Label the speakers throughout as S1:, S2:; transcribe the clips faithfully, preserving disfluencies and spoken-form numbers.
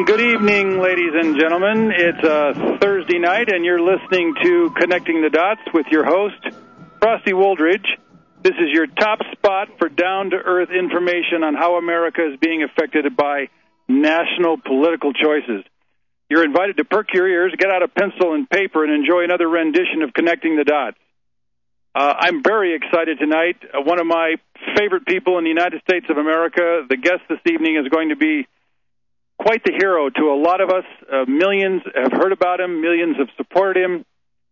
S1: evening, good evening, ladies and gentlemen. It's uh, Thursday night, and you're listening to Connecting the Dots with your host, Frosty Woldridge. This is your top spot for down-to-earth information on how America is being affected by national political choices. You're invited to perk your ears, get out a pencil and paper, and enjoy another rendition of Connecting the Dots. Uh, I'm very excited tonight. Uh, one of my favorite people in the United States of America, the guest this evening, is going to be quite the hero to a lot of us. Uh, millions have heard about him. Millions have supported him.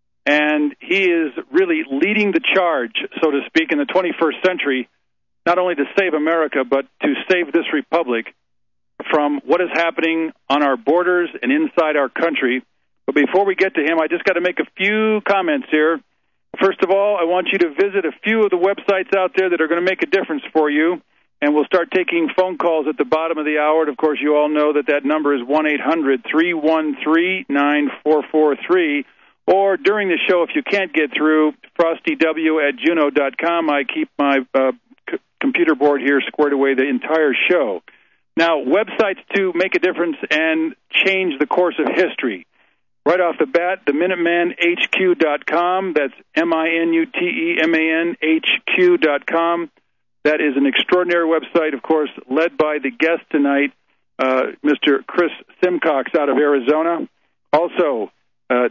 S1: And he is really leading the charge, so to speak, in the twenty-first century, not only to save America, but to save this republic from what is happening on our borders and inside our country. But before we get to him, I just got to make a few comments here. First of all, I want you to visit a few of the websites out there that are going to make a difference for you. And we'll start taking phone calls at the bottom of the hour. And, of course, you all know that that number is one eight hundred three one three nine four four three. Or during the show, if you can't get through, frosty w at juno dot com. I keep my uh, c- computer board here squared away the entire show. Now, websites to make a difference and change the course of history. Right off the bat, the minuteman h q dot com. That's M I N U T E M A N H Q dot com. That is an extraordinary website, of course, led by the guest tonight, uh, Mister Chris Simcox out of Arizona. Also, uh,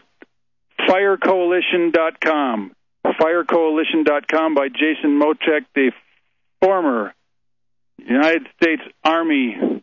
S1: fire coalition dot com. fire coalition dot com by Jason Moczek, the former United States Army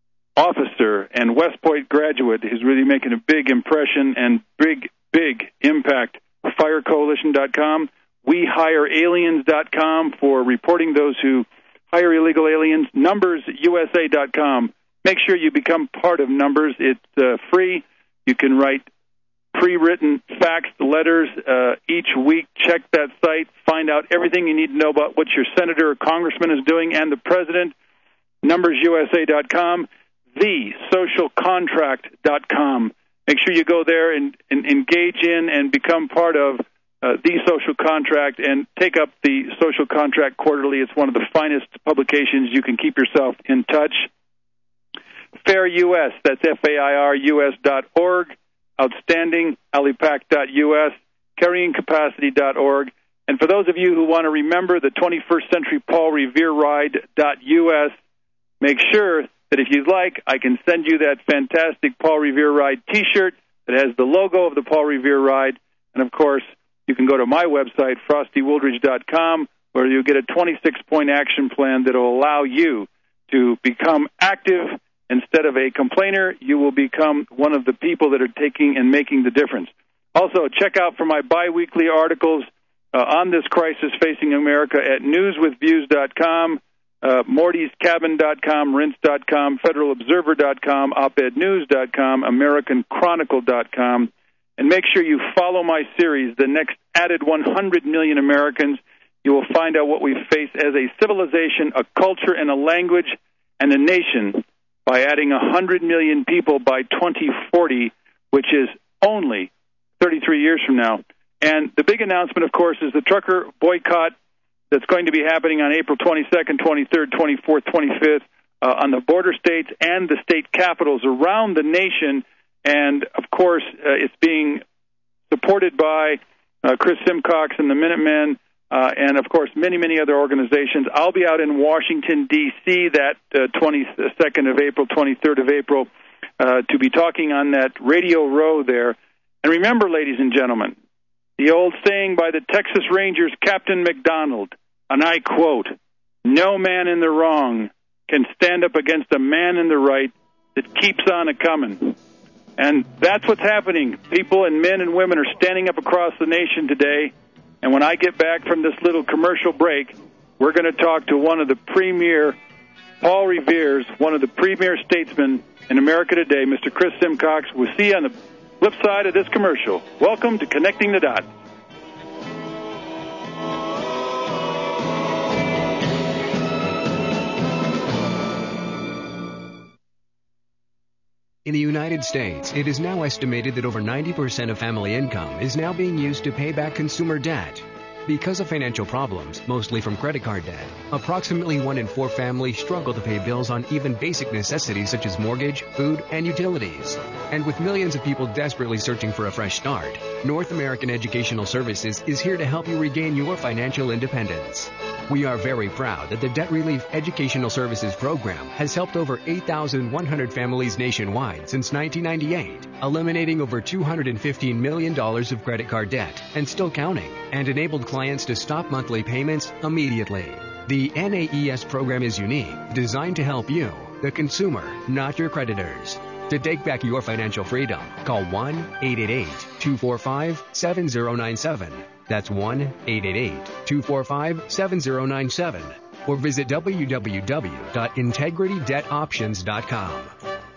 S1: officer and West Point graduate, who's really making a big impression and big, big impact. fire coalition dot com. we hire aliens dot com for reporting those who hire illegal aliens. numbers u s a dot com. Make sure you become part of Numbers. It's uh, free. You can write pre-written faxed letters uh, each week. Check that site. Find out everything you need to know about what your senator or congressman is doing and the president. numbers u s a dot com. the social contract dot com. Make sure you go there and, and engage in and become part of Uh, the Social Contract, and take up the Social Contract Quarterly. It's one of the finest publications. You can keep yourself in touch. Fair U S, that's F A I R U S dot org. Outstanding, alipac dot U S, carrying capacity dot org. And for those of you who want to remember the twenty-first Century Paul Revere Ride dot U S, make sure that if you'd like, I can send you that fantastic Paul Revere Ride T-shirt that has the logo of the Paul Revere Ride. And, of course, you can go to my website, frosty woldridge dot com, where you'll get a twenty-six point action plan that will allow you to become active. Instead of a complainer, you will become one of the people that are taking and making the difference. Also, check out for my biweekly articles uh, on this crisis facing America at news with views dot com, uh, mortys cabin dot com, rinse dot com, federal observer dot com, op ed news dot com, american chronicle dot com. And make sure you follow my series, The Next Added one hundred million Americans. You will find out what we face as a civilization, a culture, and a language, and a nation by adding one hundred million people by twenty forty, which is only thirty-three years from now. And the big announcement, of course, is the trucker boycott that's going to be happening on April twenty-second, twenty-third, twenty-fourth, twenty-fifth uh, on the border states and the state capitals around the nation. And, of course, uh, it's being supported by uh, Chris Simcox and the Minutemen, uh, and, of course, many, many other organizations. I'll be out in Washington, D C that uh, twenty-second of April, twenty-third of April, uh, to be talking on that Radio Row there. And remember, ladies and gentlemen, the old saying by the Texas Rangers Captain McDonald, and I quote, "No man in the wrong can stand up against a man in the right that keeps on a-coming." And that's what's happening. People and men and women are standing up across the nation today. And when I get back from this little commercial break, we're going to talk to one of the premier, Paul Revere's, one of the premier statesmen in America today, Mister Chris Simcox. We'll see you on the flip side of this commercial. Welcome to Connecting the Dots.
S2: In the United States, it is now estimated that over ninety percent of family income is now being used to pay back consumer debt. Because of financial problems, mostly from credit card debt, approximately one in four families struggle to pay bills on even basic necessities such as mortgage, food, and utilities. And with millions of people desperately searching for a fresh start, North American Educational Services is here to help you regain your financial independence. We are very proud that the Debt Relief Educational Services Program has helped over eight thousand one hundred families nationwide since nineteen ninety-eight, eliminating over two hundred fifteen million dollars of credit card debt and still counting, and enabled clients to stop monthly payments immediately. The N A E S program is unique, designed to help you, the consumer, not your creditors. To take back your financial freedom, call one eight eight eight, two four five, seven zero nine seven. That's one eight eight eight, two four five, seven zero nine seven. Or visit w w w dot integrity debt options dot com.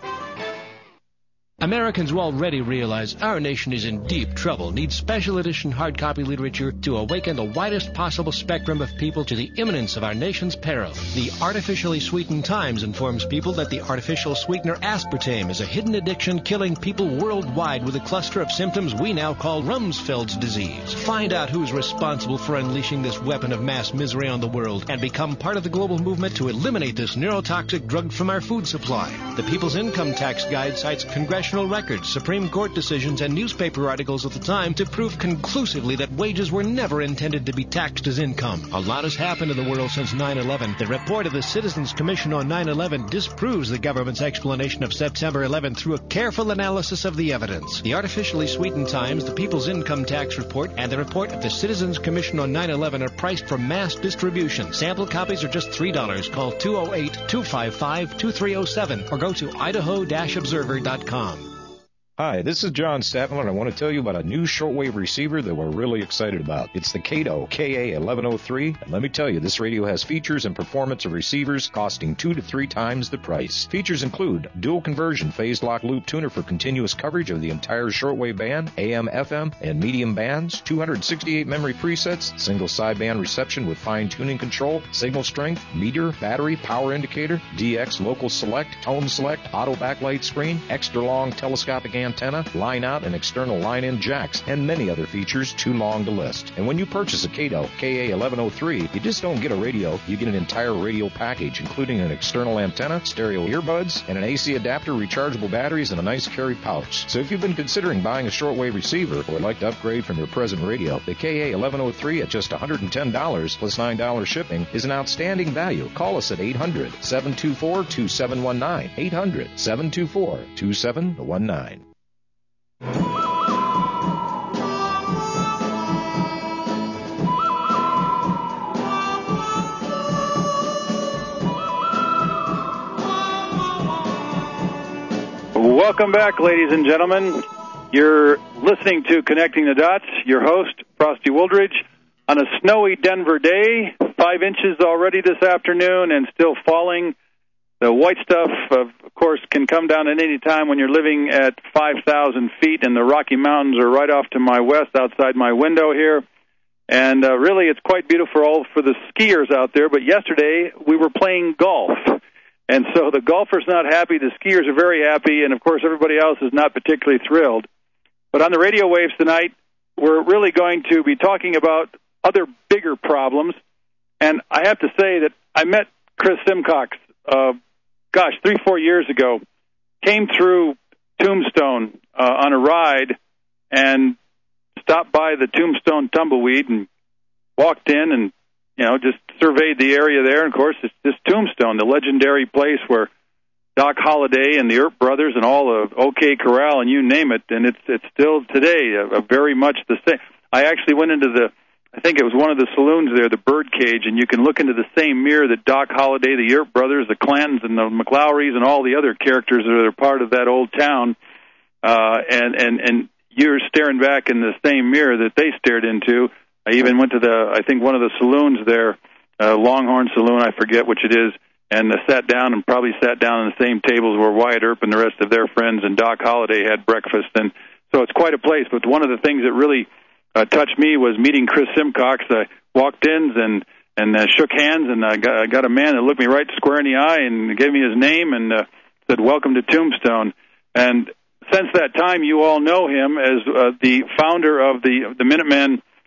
S3: Americans will already realize our nation is in deep trouble, needs special edition hard copy literature to awaken the widest possible spectrum of people to the imminence of our nation's peril. The Artificially Sweetened Times informs people that the artificial sweetener aspartame is a hidden addiction killing people worldwide with a cluster of symptoms we now call Rumsfeld's disease. Find out who's responsible for unleashing this weapon of mass misery on the world and become part of the global movement to eliminate this neurotoxic drug from our food supply. The People's Income Tax Guide cites congressional records, Supreme Court decisions, and newspaper articles of the time to prove conclusively that wages were never intended to be taxed as income. A lot has happened in the world since nine eleven. The report of the Citizens Commission on nine eleven disproves the government's explanation of September eleventh through a careful analysis of the evidence. The Artificially Sweetened Times, the People's Income Tax Report, and the report of the Citizens Commission on nine eleven are priced for mass distribution. Sample copies are just three dollars. Call two oh eight, two five five, two three oh seven or go to idaho dash observer dot com.
S4: Hi, this is John Statman, and I want to tell you about a new shortwave receiver that we're really excited about. It's the Kato K A eleven oh three, and let me tell you, this radio has features and performance of receivers costing two to three times the price. Features include dual conversion phase lock loop tuner for continuous coverage of the entire shortwave band, A M, F M, and medium bands, two hundred sixty-eight memory presets, single sideband reception with fine tuning control, signal strength, meter, battery, power indicator, D X local select, tone select, auto backlight screen, extra long telescopic antenna, line out and external line in jacks, and many other features too long to list. And when you purchase a Kato K A eleven oh three, you just don't get a radio, you get an entire radio package, including an external antenna, stereo earbuds, and an A C adapter, rechargeable batteries, and a nice carry pouch. So if you've been considering buying a shortwave receiver or would like to upgrade from your present radio, the K A eleven oh three at just one hundred ten dollars plus nine dollars shipping is an outstanding value. Call us at eight hundred, seven two four, two seven one nine, eight hundred, seven two four, two seven one nine.
S1: Welcome back, ladies and gentlemen. You're listening to Connecting the Dots. Your host, Frosty Wooldridge, on a snowy Denver day, five inches already this afternoon and still falling. The white stuff, of course, can come down at any time when you're living at five thousand feet, and the Rocky Mountains are right off to my west outside my window here. And uh, really, it's quite beautiful all for the skiers out there. But yesterday, we were playing golf. And so the golfer's not happy, the skiers are very happy, and, of course, everybody else is not particularly thrilled. But on the radio waves tonight, we're really going to be talking about other bigger problems. And I have to say that I met Chris Simcox, uh, gosh, three, four years ago, came through Tombstone uh, on a ride and stopped by the Tombstone Tumbleweed and walked in and, you know, just surveyed the area there. And, of course, it's this Tombstone, the legendary place where Doc Holliday and the Earp Brothers and all of OK Corral and you name it, and it's it's still today a, a very much the same. I actually went into the, I think it was one of the saloons there, the Birdcage, and you can look into the same mirror that Doc Holliday, the Earp Brothers, the Clantons, and the McLowrys, and all the other characters that are part of that old town, uh, and, and, and you're staring back in the same mirror that they stared into. I even went to the, I think one of the saloons there, uh, Longhorn Saloon, I forget which it is, and uh, sat down and probably sat down on the same tables where Wyatt Earp and the rest of their friends and Doc Holliday had breakfast. And so it's quite a place. But one of the things that really uh, touched me was meeting Chris Simcox. I walked in and and uh, shook hands, and I got, I got a man that looked me right square in the eye and gave me his name and uh, said, "Welcome to Tombstone." And since that time, you all know him as uh, the founder of the the Minutemen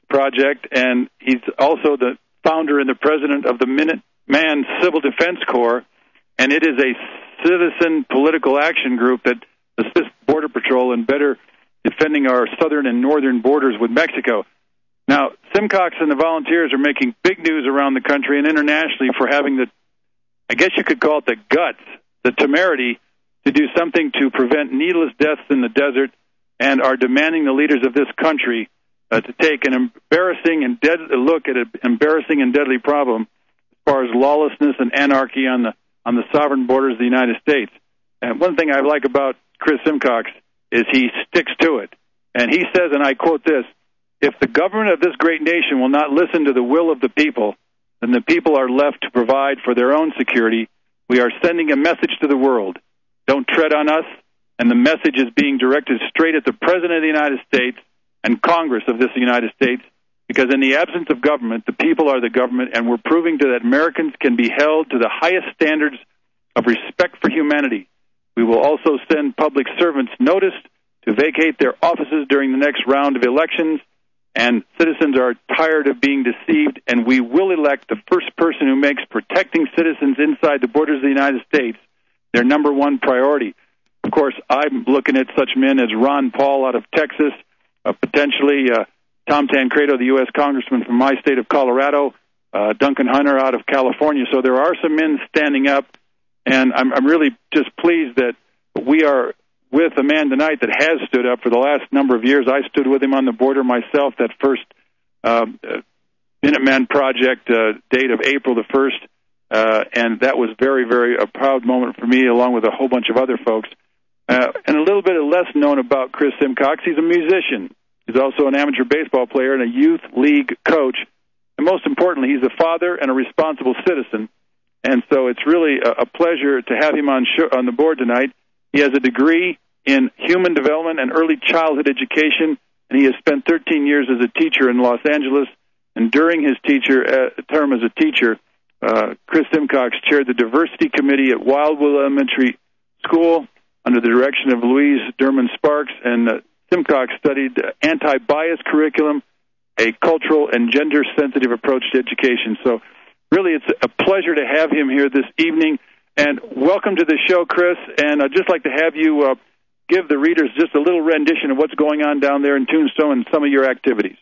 S1: Project, and he's also the founder and the president of the Minuteman Civil Defense Corps, and it is a citizen political action group that assists Border Patrol in better defending our southern and northern borders with Mexico. Now, Simcox and the volunteers are making big news around the country and internationally for having the, I guess you could call it the guts, the temerity, to do something to prevent needless deaths in the desert, and are demanding the leaders of this country uh, to take an embarrassing and dead look at an embarrassing and deadly problem as far as lawlessness and anarchy on the on the sovereign borders of the United States. And one thing I like about Chris Simcox is he sticks to it. And he says, and I quote this, "If the government of this great nation will not listen to the will of the people, then the people are left to provide for their own security. We are sending a message to the world. Don't tread on us." And the message is being directed straight at the President of the United States and Congress of this United States, because in the absence of government, the people are the government, and we're proving to that Americans can be held to the highest standards of respect for humanity. We will also send public servants notice to vacate their offices during the next round of elections, and citizens are tired of being deceived, and we will elect the first person who makes protecting citizens inside the borders of the United States their number one priority. Of course, I'm looking at such men as Ron Paul out of Texas, uh, potentially uh, Tom Tancredo, the U S congressman from my state of Colorado, uh, Duncan Hunter out of California. So there are some men standing up, and I'm, I'm really just pleased that we are with a man tonight that has stood up for the last number of years. I stood with him on the border myself, that first uh, Minuteman Project uh, date of April the first, uh, and that was very, very a proud moment for me, along with a whole bunch of other folks. Uh, and a little bit less known about Chris Simcox, he's a musician. He's also an amateur baseball player and a youth league coach. And most importantly, he's a father and a responsible citizen. And so it's really a, a pleasure to have him on show, on the board tonight. He has a degree in human development and early childhood education, and he has spent thirteen years as a teacher in Los Angeles. And during his teacher uh, term as a teacher, uh, Chris Simcox chaired the diversity committee at Wildwood Elementary School under the direction of Louise Derman Sparks, and uh, Simcox studied uh, anti-bias curriculum, a cultural and gender-sensitive approach to education. So really it's a pleasure to have him here this evening. And welcome to the show, Chris. And I'd just like to have you uh, give the readers just a little rendition of what's going on down there in Tombstone and some of your activities.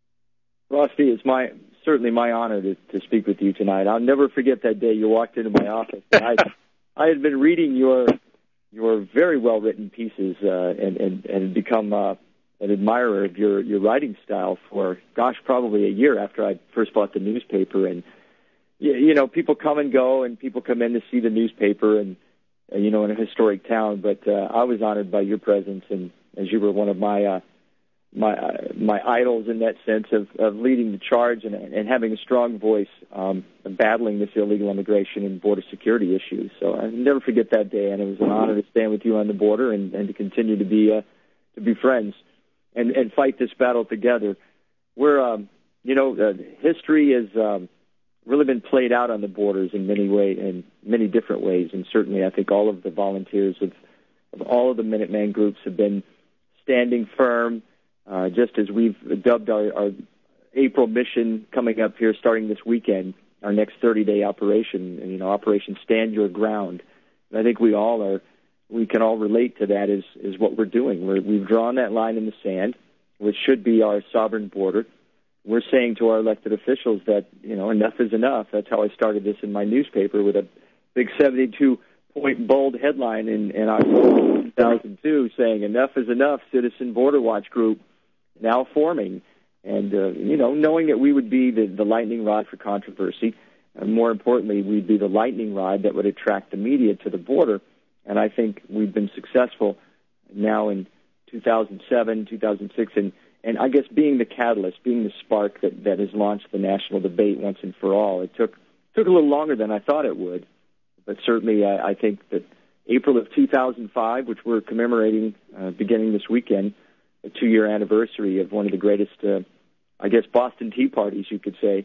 S5: Rusty, it's my certainly my honor to, to speak with you tonight. I'll never forget that day you walked into my office. I, I had been reading your your very well-written pieces uh, and, and, and become uh, an admirer of your, your writing style for, gosh, probably a year after I first bought the newspaper. And, you know, people come and go, and people come in to see the newspaper, and, uh, you know, in a historic town. But uh, I was honored by your presence, and as you were one of my uh, my uh, my idols in that sense of, of leading the charge and, and having a strong voice, um, battling this illegal immigration and border security issues. So I'll never forget that day, and it was an honor to stand with you on the border and, and to continue to be uh, to be friends and, and fight this battle together. We're, um, you know, uh, history has um, really been played out on the borders in many ways, in many different ways, and certainly I think all of the volunteers of, of all of the Minuteman groups have been standing firm. Uh, just as we've dubbed our, our April mission coming up here, starting this weekend, our next thirty-day operation, you know, Operation Stand Your Ground. And I think we all are, we can all relate to that is, is what we're doing. We're, we've drawn that line in the sand, which should be our sovereign border. We're saying to our elected officials that, you know, enough is enough. That's how I started this in my newspaper with a big seventy-two point bold headline in, in October two thousand two saying, "Enough is enough, Citizen Border Watch Group now forming." And, uh, you know, knowing that we would be the, the lightning rod for controversy, and more importantly, we'd be the lightning rod that would attract the media to the border. And I think we've been successful now in two thousand seven, two thousand six, and, and I guess being the catalyst, being the spark that, that has launched the national debate once and for all. It took took a little longer than I thought it would, but certainly I, I think that April of two thousand five, which we're commemorating uh, beginning this weekend, a two-year anniversary of one of the greatest, uh, I guess, Boston Tea Parties, you could say,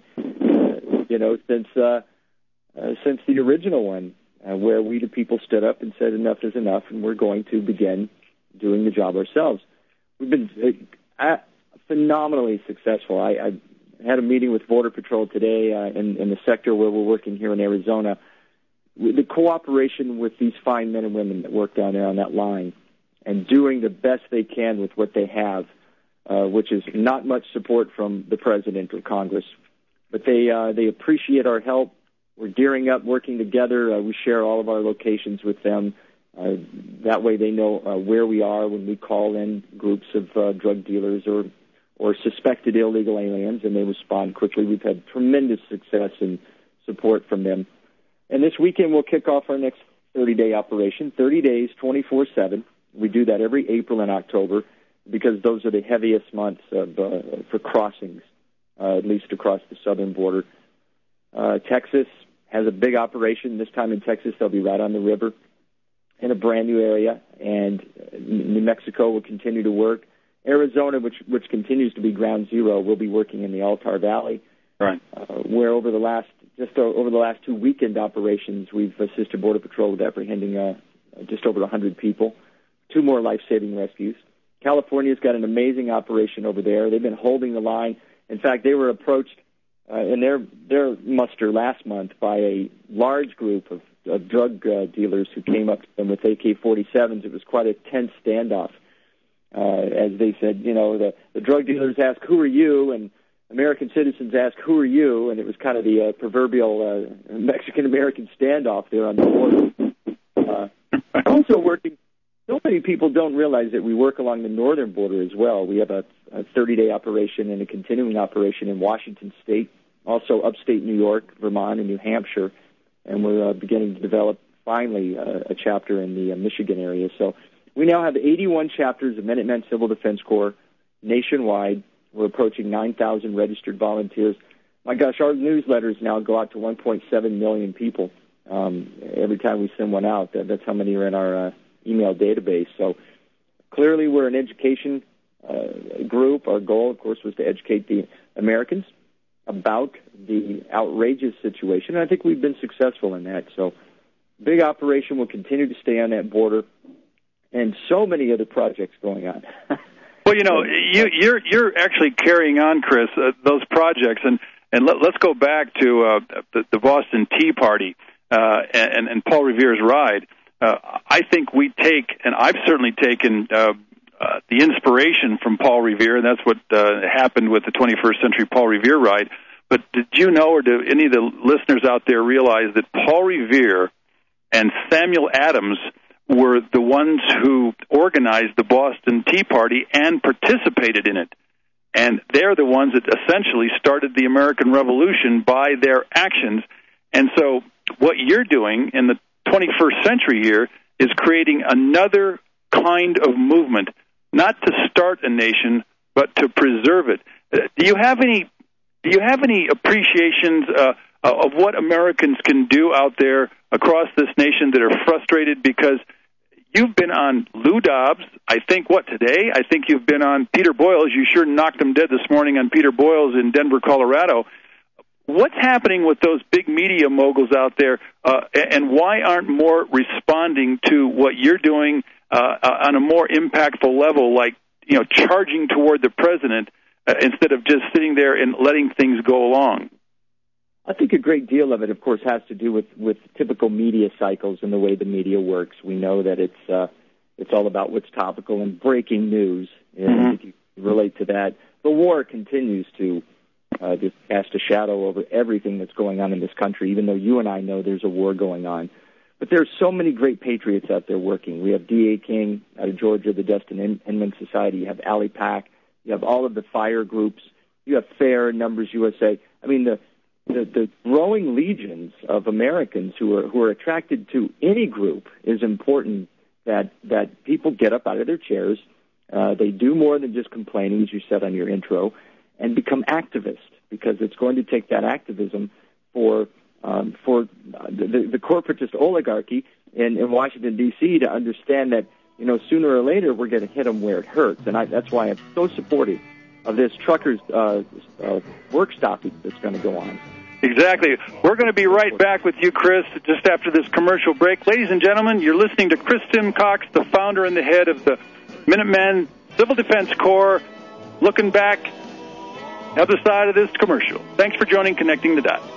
S5: uh, you know, since uh, uh, since the original one, uh, where we the people stood up and said enough is enough, and we're going to begin doing the job ourselves. We've been uh, phenomenally successful. I, I had a meeting with Border Patrol today uh, in, in the sector where we're working here in Arizona. The cooperation with these fine men and women that work down there on that line and doing the best they can with what they have, uh, which is not much support from the President or Congress. But they uh, they appreciate our help. We're gearing up, working together. Uh, we share all of our locations with them. Uh, that way they know uh, where we are when we call in groups of uh, drug dealers or, or suspected illegal aliens, and they respond quickly. We've had tremendous success and support from them. And this weekend we'll kick off our next thirty-day operation, thirty days, twenty-four seven. We do that every April and October because those are the heaviest months of, uh, for crossings, uh, at least across the southern border. Uh, Texas has a big operation. This time in Texas, they'll be right on the river in a brand-new area, and New Mexico will continue to work. Arizona, which which continues to be ground zero, will be working in the Altar Valley,
S1: right?
S5: Uh, where over the last just over the last two weekend operations, we've assisted Border Patrol with apprehending uh, just over one hundred people, two more life-saving rescues. California's got an amazing operation over there. They've been holding the line. In fact, they were approached uh, in their their muster last month by a large group of, of drug uh, dealers who came up to them with A K forty-sevens. It was quite a tense standoff. Uh, as they said, you know, the, the drug dealers ask, "Who are you?" and American citizens ask, "Who are you?" And it was kind of the uh, proverbial uh, Mexican-American standoff there on the border. Uh, also working, so many people don't realize that we work along the northern border as well. We have a, a thirty-day operation and a continuing operation in Washington State, also upstate New York, Vermont, and New Hampshire, and we're uh, beginning to develop, finally, uh, a chapter in the uh, Michigan area. So we now have eighty-one chapters of Minutemen Civil Defense Corps nationwide. We're approaching nine thousand registered volunteers. My gosh, our newsletters now go out to one point seven million people. Um, every time we send one out, that, that's how many are in our uh, email database. So clearly we're an education uh, group. Our goal, of course, was to educate the Americans about the outrageous situation, and I think we've been successful in that. So big operation will continue to stay on that border, and so many other projects going on.
S1: Well, you know, you, you're you're actually carrying on, Chris, uh, those projects, and and let, let's go back to uh, the, the Boston Tea Party uh, and, and Paul Revere's ride. Uh, I think we take, and I've certainly taken uh, uh, the inspiration from Paul Revere, and that's what uh, happened with the twenty-first Century Paul Revere ride. But did you know, or do any of the listeners out there realize that Paul Revere and Samuel Adams were the ones who organized the Boston Tea Party and participated in it? And they're the ones that essentially started the American Revolution by their actions. And so what you're doing in the twenty-first century here is creating another kind of movement, not to start a nation, but to preserve it. Uh, do you have any do you have any appreciations uh, of what Americans can do out there across this nation that are frustrated? Because you've been on Lou Dobbs, I think, what, today? I think you've been on Peter Boyles. You sure knocked him dead this morning on Peter Boyles in Denver, Colorado. What's happening with those big media moguls out there, uh, and why aren't more responding to what you're doing uh, on a more impactful level, like, you know, charging toward the president uh, instead of just sitting there and letting things go along?
S5: I think a great deal of it, of course, has to do with, with typical media cycles and the way the media works. We know that it's uh, it's all about what's topical and breaking news. And mm-hmm. I think you relate to that. The war continues to uh, just cast a shadow over everything that's going on in this country, even though you and I know there's a war going on. But there's so many great patriots out there working. We have D A. King out of Georgia, the Destin Inman Society. You have Ali Pack. You have all of the fire groups. You have FAIR, Numbers U S A. I mean, the The, the growing legions of Americans who are who are attracted to any group is important. That that people get up out of their chairs, uh, they do more than just complaining, as you said on your intro, and become activists, because it's going to take that activism for um, for the, the corporatist oligarchy in, in Washington D C to understand that, you know, sooner or later we're going to hit them where it hurts, and I, that's why I'm so supportive of this truckers' uh, uh, work stoppage that's going to go on.
S1: Exactly. We're going to be right back with you, Chris, just after this commercial break. Ladies and gentlemen, you're listening to Chris Simcox, the founder and the head of the Minutemen Civil Defense Corps, looking back, other side of this commercial. Thanks for joining Connecting the Dots.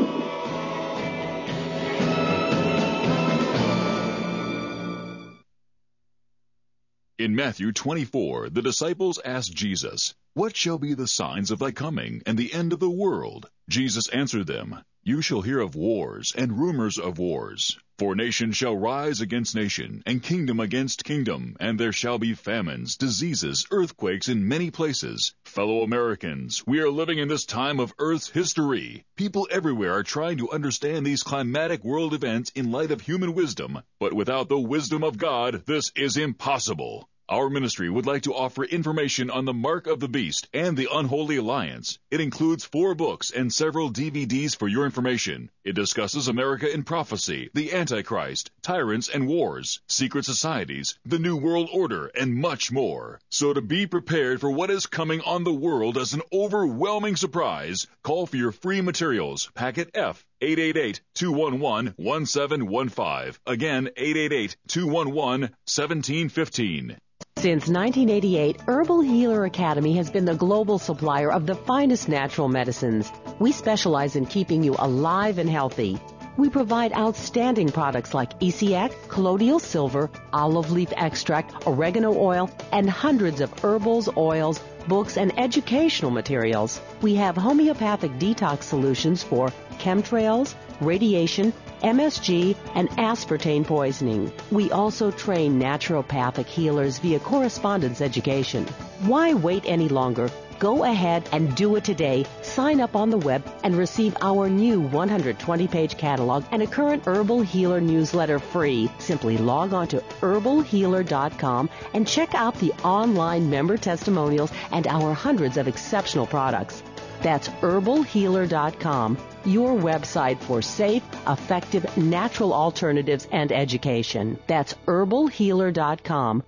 S6: In Matthew twenty-four, the disciples asked Jesus, "What shall be the signs of thy coming and the end of the world?" Jesus answered them, "You shall hear of wars and rumors of wars. For nation shall rise against nation, and kingdom against kingdom, and there shall be famines, diseases, earthquakes in many places. Fellow Americans, we are living in this time of Earth's history. People everywhere are trying to understand these climatic world events in light of human wisdom, but without the wisdom of God, this is impossible. Our ministry would like to offer information on the Mark of the Beast and the Unholy Alliance. It includes four books and several D V Ds for your information. It discusses America in prophecy, the Antichrist, tyrants and wars, secret societies, the New World Order, and much more. So to be prepared for what is coming on the world as an overwhelming surprise, call for your free materials, packet F, eight eight eight, two one one, one seven one five. Again, eight eight eight, two one one, one seven one five.
S7: Since nineteen eighty-eight, Herbal Healer Academy has been the global supplier of the finest natural medicines. We specialize in keeping you alive and healthy. We provide outstanding products like E C X, colloidal silver, olive leaf extract, oregano oil, and hundreds of herbals, oils, books, and educational materials. We have homeopathic detox solutions for chemtrails, radiation, M S G, and aspartame poisoning. We also train naturopathic healers via correspondence education. Why wait any longer? Go ahead and do it today. Sign up on the web and receive our new one hundred twenty page catalog and a current Herbal Healer newsletter free. Simply log on to herbal healer dot com and check out the online member testimonials and our hundreds of exceptional products. That's herbal healer dot com, your website for safe, effective, natural alternatives and education. That's herbal healer dot com.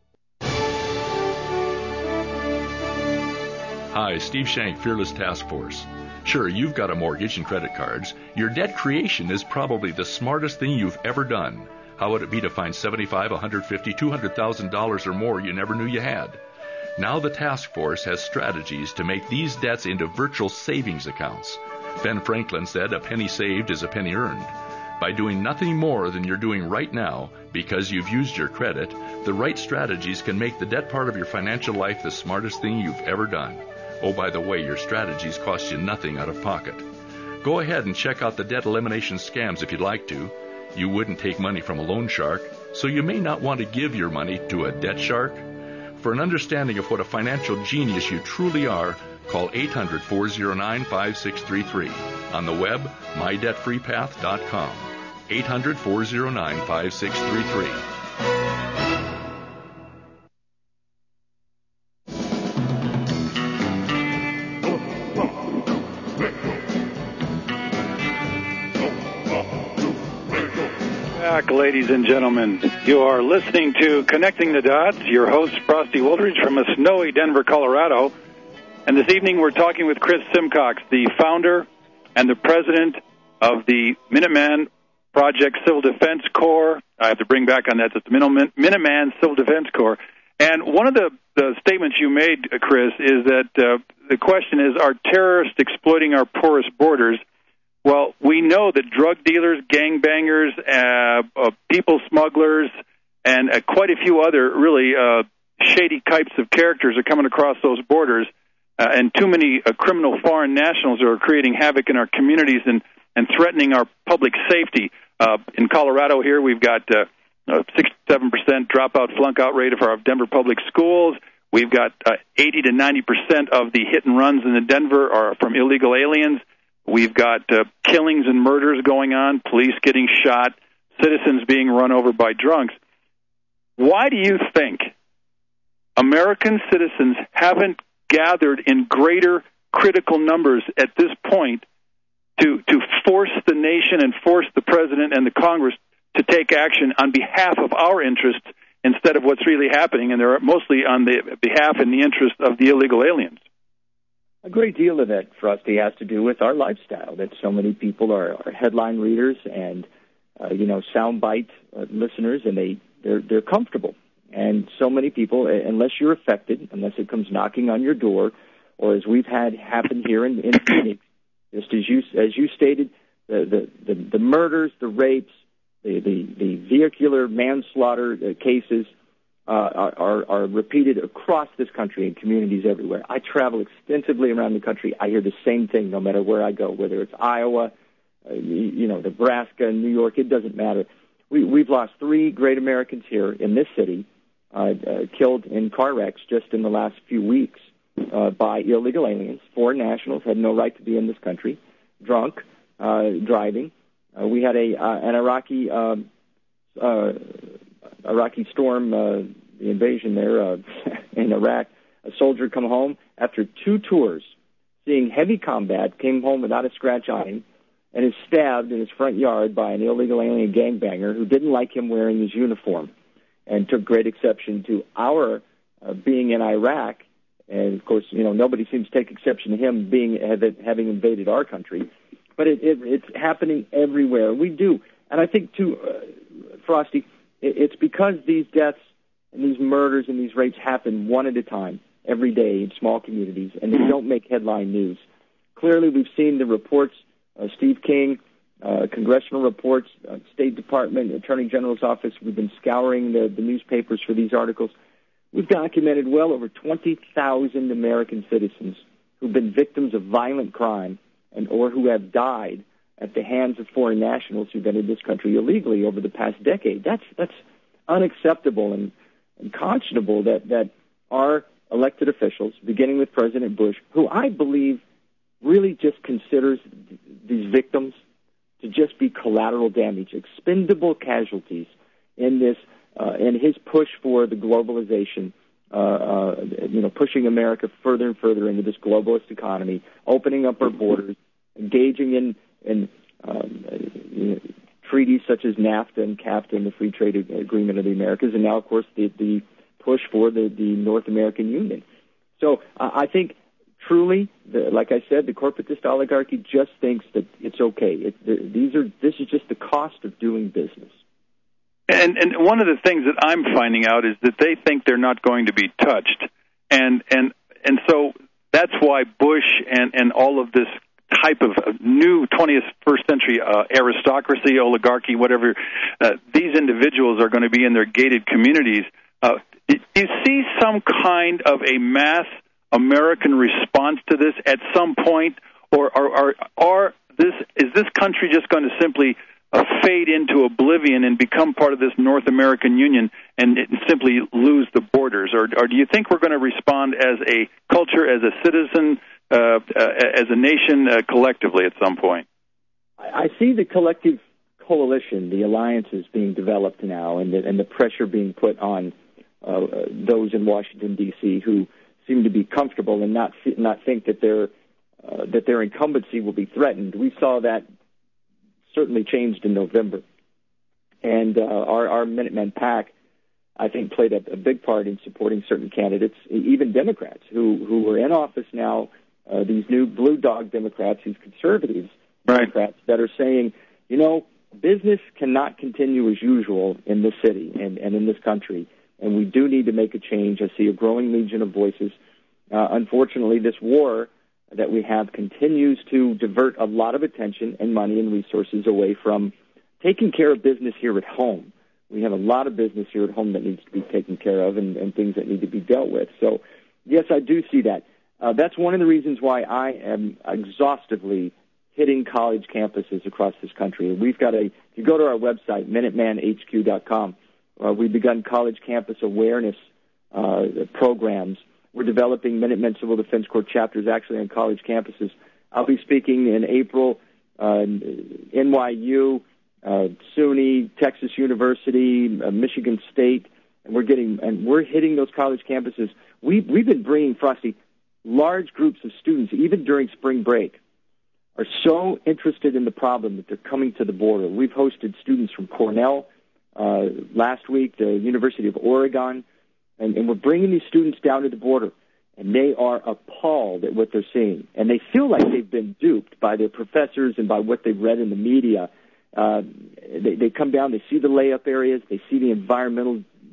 S8: Hi, Steve Shank, Fearless Task Force. Sure, you've got a mortgage and credit cards. Your debt creation is probably the smartest thing you've ever done. How would it be to find seventy-five thousand dollars, one hundred fifty thousand dollars, two hundred thousand dollars or more you never knew you had? Now the task force has strategies to make these debts into virtual savings accounts. Ben Franklin said, "A penny saved is a penny earned." By doing nothing more than you're doing right now, because you've used your credit, the right strategies can make the debt part of your financial life the smartest thing you've ever done. Oh, by the way, your strategies cost you nothing out of pocket. Go ahead and check out the debt elimination scams if you'd like to. You wouldn't take money from a loan shark, so you may not want to give your money to a debt shark. For an understanding of what a financial genius you truly are, call eight hundred, four oh nine, five six three three. On the web, my debt free path dot com. eight hundred, four oh nine, five six three three.
S1: Back, ladies and gentlemen. You are listening to Connecting the Dots, your host, Frosty Woldridge, from a snowy Denver, Colorado. And this evening we're talking with Chris Simcox, the founder and the president of the Minuteman Project Civil Defense Corps. I have to bring back on that. It's the Minuteman Civil Defense Corps. And one of the, the statements you made, Chris, is that uh, the question is, are terrorists exploiting our porous borders? Well, we know that drug dealers, gangbangers, uh, uh, people smugglers, and uh, quite a few other really uh, shady types of characters are coming across those borders, uh, and too many uh, criminal foreign nationals are creating havoc in our communities and, and threatening our public safety. Uh, in Colorado here, we've got uh, a sixty-seven percent dropout flunk-out rate of our Denver public schools. We've got uh, eighty to ninety percent of the hit-and-runs in the Denver are from illegal aliens. We've got uh, killings and murders going on, police getting shot, citizens being run over by drunks. Why do you think American citizens haven't gathered in greater critical numbers at this point to, to force the nation and force the president and the Congress to take action on behalf of our interests instead of what's really happening, and they're mostly on the behalf and the interest of the illegal aliens?
S5: A great deal of that, Frosty, has to do with our lifestyle, that so many people are, are headline readers and, uh, you know, soundbite uh, listeners, and they, they're, they're comfortable. And so many people, unless you're affected, unless it comes knocking on your door, or as we've had happen here in, in Phoenix, just as you as you stated, the the, the, the murders, the rapes, the, the, the vehicular manslaughter cases uh, are, are repeated across this country in communities everywhere. I travel extensively around the country. I hear the same thing no matter where I go, whether it's Iowa, uh, you, you know, Nebraska, New York, it doesn't matter. We, we've lost three great Americans here in this city, uh, uh, killed in car wrecks just in the last few weeks uh, by illegal aliens. Foreign nationals had no right to be in this country, drunk, uh, driving. Uh, we had a uh, an Iraqi uh, uh, Iraqi storm, uh, the invasion there uh, in Iraq. A soldier come home after two tours, seeing heavy combat, came home without a scratch on him, and is stabbed in his front yard by an illegal alien gangbanger who didn't like him wearing his uniform, and took great exception to our uh, being in Iraq. And of course, you know, nobody seems to take exception to him being having invaded our country. But it, it, it's happening everywhere. We do. And I think, too, uh, Frosty, it, it's because these deaths and these murders and these rapes happen one at a time, every day in small communities, and they don't make headline news. Clearly, we've seen the reports, uh, Steve King, uh, congressional reports, uh, State Department, Attorney General's office. We've been scouring the, the newspapers for these articles. We've documented well over twenty thousand American citizens who've been victims of violent crime and or who have died at the hands of foreign nationals who've entered this country illegally over the past decade. That's that's unacceptable and, and conscionable that, that our elected officials, beginning with President Bush, who I believe really just considers th- these victims to just be collateral damage, expendable casualties in this, uh, in his push for the globalization, uh, uh, you know, pushing America further and further into this globalist economy, opening up our borders, engaging in, in um, you know, treaties such as NAFTA and CAFTA and the Free Trade Agreement of the Americas, and now, of course, the, the push for the, the North American Union. So uh, I think truly, the, like I said, the corporatist oligarchy just thinks that it's okay. It, the, these are this is just the cost of doing business.
S1: And and one of the things that I'm finding out is that they think they're not going to be touched, and and and so that's why Bush and and all of this type of new twenty-first century uh, aristocracy, oligarchy, whatever, uh, these individuals are going to be in their gated communities. Uh, do you see some kind of a mass American response to this at some point, or are are this is this country just going to simply uh, fade into oblivion and become part of this North American Union and it, simply lose the borders, or, or do you think we're going to respond as a culture, as a citizen, uh, uh, as a nation, uh, collectively at some point?
S5: I see the collective coalition, the alliances being developed now, and the, and the pressure being put on uh, those in Washington D C who seem to be comfortable and not not think that their uh, that their incumbency will be threatened. We saw that certainly changed in November, and uh, our our Minutemen PAC, I think, played a, a big part in supporting certain candidates, even Democrats who who are in office now. Uh, these new blue dog Democrats, these conservatives
S1: right.
S5: Democrats that are saying, you know, business cannot continue as usual in this city and, and in this country. And we do need to make a change. I see a growing legion of voices. Uh, unfortunately, this war that we have continues to divert a lot of attention and money and resources away from taking care of business here at home. We have a lot of business here at home that needs to be taken care of and, and things that need to be dealt with. So, yes, I do see that. Uh, that's one of the reasons why I am exhaustively hitting college campuses across this country. We've got a, if you go to our website, minuteman h q dot com, Uh, we've begun college campus awareness uh, programs. We're developing Minutemen Civil Defense Corps chapters actually on college campuses. I'll be speaking in April, uh, N Y U, uh, SUNY, Texas University, uh, Michigan State, and we're getting and we're hitting those college campuses. We we've been bringing, Frosty, large groups of students, even during spring break, are so interested in the problem that they're coming to the border. We've hosted students from Cornell. Uh, last week, the University of Oregon, and, and we're bringing these students down to the border, and they are appalled at what they're seeing, and they feel like they've been duped by their professors and by what they've read in the media. Uh, they, they come down, they see the layup areas, they see the environmental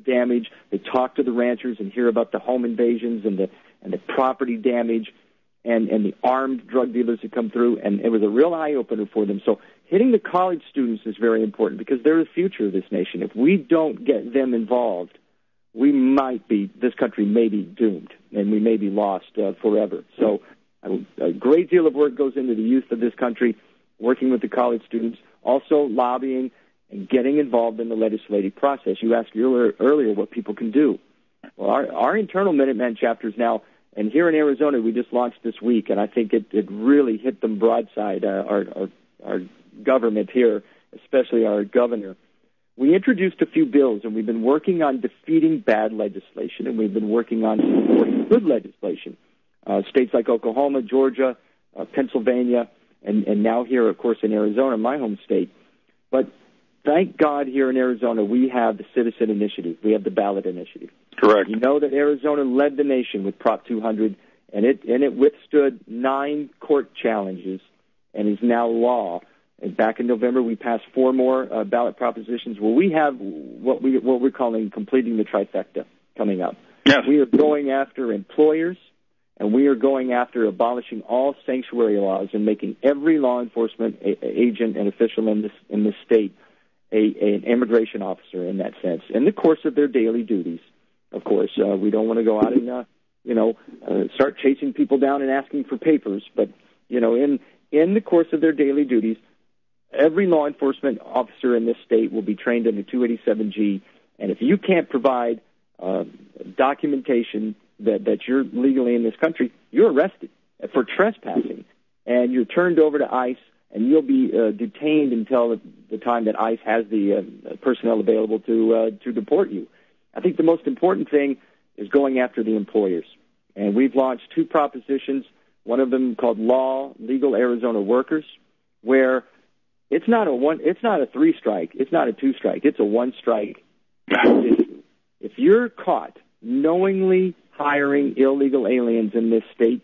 S5: damage. They talk to the ranchers and hear about the home invasions and the and the property damage and, and the armed drug dealers that come through, and it was a real eye-opener for them. So hitting the college students is very important because they're the future of this nation. If we don't get them involved, we might be, this country may be doomed, and we may be lost uh, forever. So a, a great deal of work goes into the youth of this country, working with the college students, also lobbying and getting involved in the legislative process. You asked earlier, earlier what people can do. Well, our, our internal Minuteman chapters now, and here in Arizona, we just launched this week, and I think it, it really hit them broadside, uh, our, our, our government here, especially our governor. We introduced a few bills, and we've been working on defeating bad legislation, and we've been working on supporting good legislation. Uh, states like Oklahoma, Georgia, uh, Pennsylvania, and, and now here, of course, in Arizona, my home state. But thank God here in Arizona, we have the Citizen Initiative. We have the ballot initiative.
S1: Correct.
S5: You know that Arizona led the nation with Prop two hundred, and it and it withstood nine court challenges and is now law. And back in November, we passed four more uh, ballot propositions where we have what we what we're calling completing the trifecta coming up.
S1: Yes.
S5: We are going after employers, and we are going after abolishing all sanctuary laws and making every law enforcement a- agent and official in this in this state a, a, an immigration officer in that sense, in the course of their daily duties. Of course, uh, we don't want to go out and, uh, you know, uh, start chasing people down and asking for papers. But, you know, in in the course of their daily duties, every law enforcement officer in this state will be trained under two eighty-seven G. And if you can't provide uh, documentation that, that you're legally in this country, you're arrested for trespassing. And you're turned over to ICE, and you'll be uh, detained until the, the time that ICE has the uh, personnel available to uh, to deport you. I think the most important thing is going after the employers. And we've launched two propositions, one of them called Law Legal Arizona Workers, where it's not a one it's not a three strike, it's not a two strike, it's a one strike issue. If you're caught knowingly hiring illegal aliens in this state,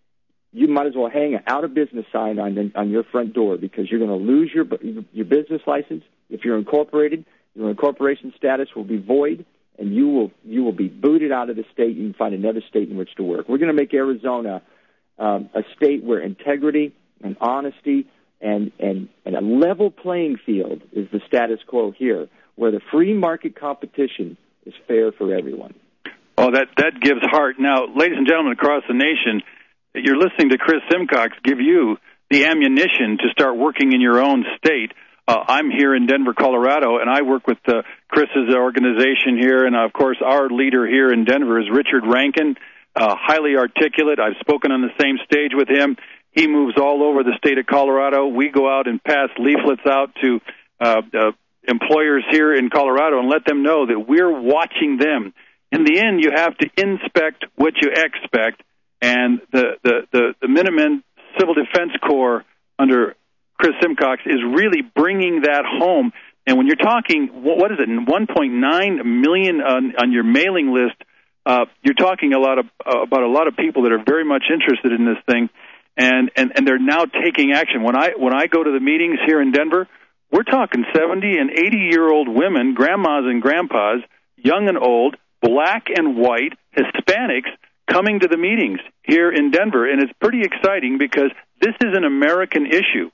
S5: you might as well hang an out of business sign on the, on your front door, because you're going to lose your your business license. If you're incorporated, your incorporation status will be void, and you will you will be booted out of the state. You can find another state in which to work. We're going to make Arizona um, a state where integrity and honesty and, and, and a level playing field is the status quo here, where the free market competition is fair for everyone.
S1: Oh, that, that gives heart. Now, ladies and gentlemen across the nation, you're listening to Chris Simcox give you the ammunition to start working in your own state. Uh, I'm here in Denver, Colorado, and I work with uh, Chris's organization here, and, uh, of course, our leader here in Denver is Richard Rankin, uh, highly articulate. I've spoken on the same stage with him. He moves all over the state of Colorado. We go out and pass leaflets out to uh, uh, employers here in Colorado and let them know that we're watching them. In the end, you have to inspect what you expect, and the, the, the, the Minutemen Civil Defense Corps under Chris Simcox is really bringing that home. And when you're talking, what is it, one point nine million on, on your mailing list, uh, you're talking a lot of, uh, about a lot of people that are very much interested in this thing, and, and, and they're now taking action. When I when I go to the meetings here in Denver, we're talking seventy and eighty-year-old women, grandmas and grandpas, young and old, black and white, Hispanics, coming to the meetings here in Denver. And it's pretty exciting because this is an American issue.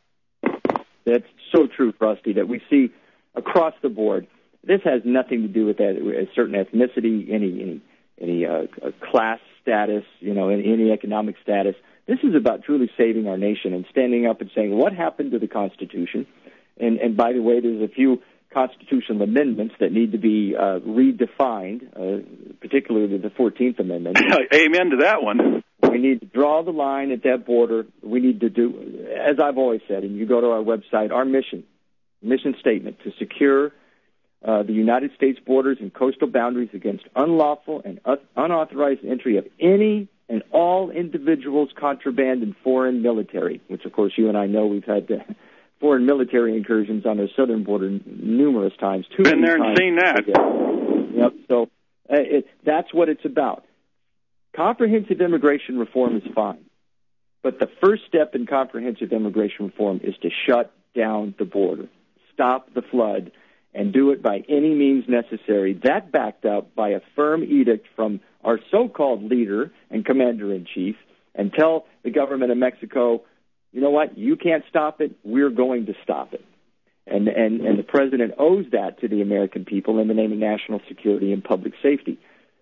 S5: That's so true, Frosty, that we see across the board. This has nothing to do with that, a certain ethnicity, any any any uh, class status, you know, any, any economic status. This is about truly saving our nation and standing up and saying, what happened to the Constitution? And, and by the way, there's a few constitutional amendments that need to be uh, redefined, uh, particularly the fourteenth Amendment.
S1: Amen to that one.
S5: We need to draw the line at that border. We need to do, as I've always said, and you go to our website, our mission, mission statement, to secure uh, the United States borders and coastal boundaries against unlawful and un- unauthorized entry of any and all individuals, contraband, and foreign military, which, of course, you and I know we've had uh, foreign military incursions on our southern border n- numerous times. Too
S1: Been there and
S5: times.
S1: seen that.
S5: Yep, so uh, it, that's what it's about. Comprehensive immigration reform is fine, but the first step in comprehensive immigration reform is to shut down the border, stop the flood, and do it by any means necessary. That backed up by a firm edict from our so-called leader and commander-in-chief, and tell the government of Mexico, you know what, you can't stop it, we're going to stop it. And, and, and the president owes that to the American people in the name of national security and public safety.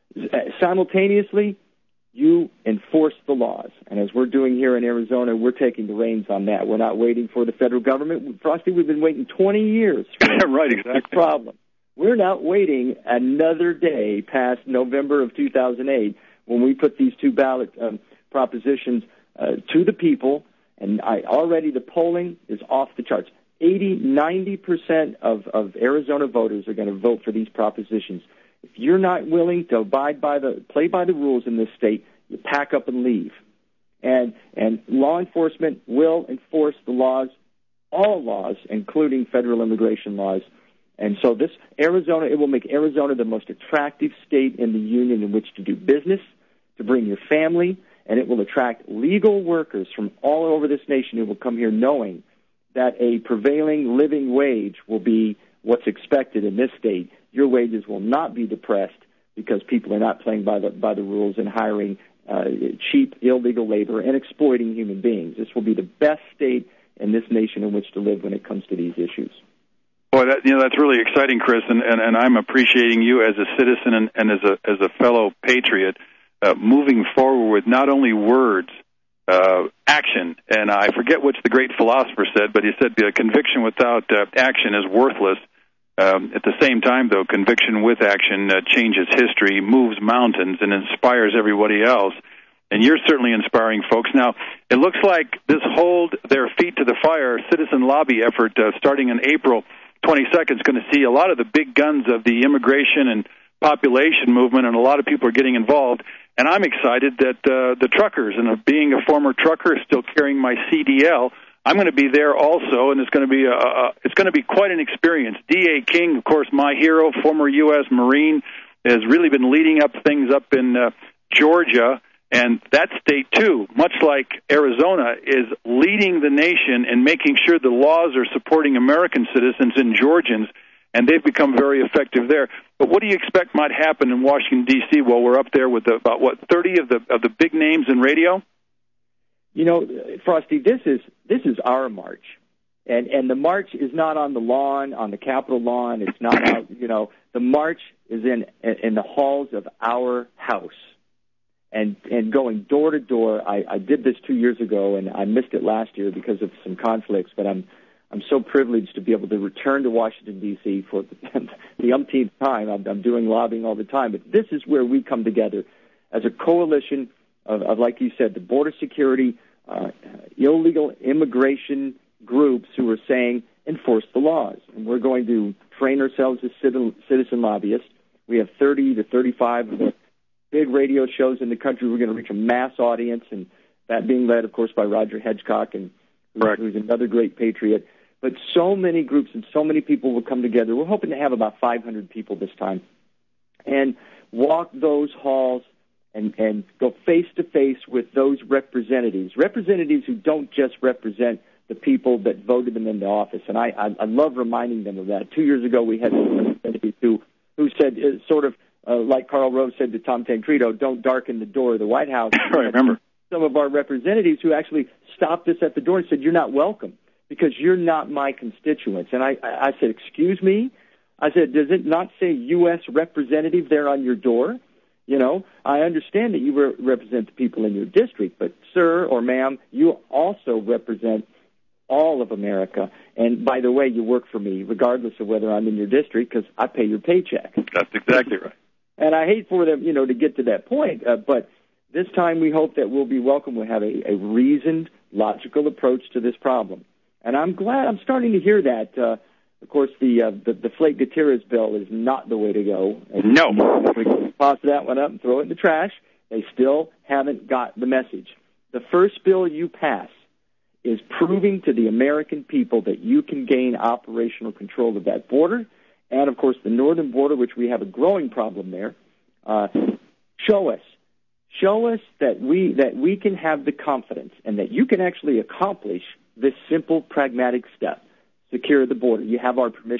S5: Simultaneously, you enforce the laws. And as we're doing here in Arizona, we're taking the reins on that. We're not waiting for the federal government. Frosty, we've been waiting twenty years for
S1: right, exactly.
S5: this problem. We're not waiting another day past November of two thousand eight when we put these two ballot um, propositions uh, to the people, and I, already the polling is off the charts. eighty, ninety percent of, of Arizona voters are going to vote for these propositions. If you're not willing to abide by the, play by the rules in this state, you pack up and leave. And, and law enforcement will enforce the laws, all laws, including federal immigration laws. And so this Arizona, it will make Arizona the most attractive state in the union in which to do business, to bring your family, and it will attract legal workers from all over this nation who will come here knowing that a prevailing living wage will be what's expected in this state. Your wages will not be depressed because people are not playing by the by the rules and hiring uh, cheap, illegal labor and exploiting human beings. This will be the best state in this nation in which to live when it comes to these issues.
S1: Boy, that, you know, that's really exciting, Chris, and, and, and I'm appreciating you as a citizen and, and as a as a fellow patriot uh, moving forward with not only words, uh, action. And I forget which the great philosopher said, but he said the conviction without uh, action is worthless. Um, at the same time, though, conviction with action uh, changes history, moves mountains, and inspires everybody else. And you're certainly inspiring folks. Now, it looks like this Hold Their Feet to the Fire citizen lobby effort uh, starting in April twenty-second is going to see a lot of the big guns of the immigration and population movement, and a lot of people are getting involved. And I'm excited that uh, the truckers, and uh, being a former trucker, still carrying my C D L, I'm going to be there also, and it's going to be a, a it's going to be quite an experience. D A King, of course, my hero, former U S Marine, has really been leading up things up in uh, Georgia, and that state too, much like Arizona, is leading the nation in making sure the laws are supporting American citizens and Georgians, and they've become very effective there. But what do you expect might happen in Washington D C while we're up there with the, about what thirty of the of the big names in radio?
S5: You know, Frosty, this is this is our march, and and the march is not on the lawn, on the Capitol lawn. It's not out. You know, the march is in in the halls of our house, and and going door to door. I, I did this two years ago, and I missed it last year because of some conflicts. But I'm I'm so privileged to be able to return to Washington D C for the, the umpteenth time. I'm, I'm doing lobbying all the time, but this is where we come together as a coalition of, of like you said, the border security. Uh, illegal immigration groups who are saying enforce the laws. And we're going to train ourselves as citizen lobbyists. We have thirty to thirty-five of the big radio shows in the country. We're going to reach a mass audience, and that being led, of course, by Roger Hedgecock, and who's, who's another great patriot. But so many groups and so many people will come together. We're hoping to have about five hundred people this time and walk those halls and, and go face-to-face with those representatives, representatives who don't just represent the people that voted them into office. And I, I, I love reminding them of that. Two years ago, we had representatives who, who said, uh, sort of uh, like Karl Rove said to Tom Tancredo, don't darken the door of the White House.
S1: I remember.
S5: Some of our representatives who actually stopped us at the door and said, you're not welcome because you're not my constituents. And I, I said, excuse me? I said, does it not say U S representative there on your door? You know, I understand that you re- represent the people in your district, but sir or ma'am, you also represent all of America. And by the way, you work for me, regardless of whether I'm in your district, because I pay your paycheck.
S1: That's exactly right.
S5: And I hate for them, you know, to get to that point. Uh, but this time we hope that we'll be welcome. We'll have a, a reasoned, logical approach to this problem. And I'm glad, I'm starting to hear that. Uh, Of course, the, uh, the the Flake Gutierrez bill is not the way to go. And
S1: no.
S5: We can toss that one up and throw it in the trash. They still haven't got the message. The first bill you pass is proving to the American people that you can gain operational control of that border. And, of course, the northern border, which we have a growing problem there. Uh, show us. Show us that we that we can have the confidence and that you can actually accomplish this simple, pragmatic step. Secure the border. You have our permission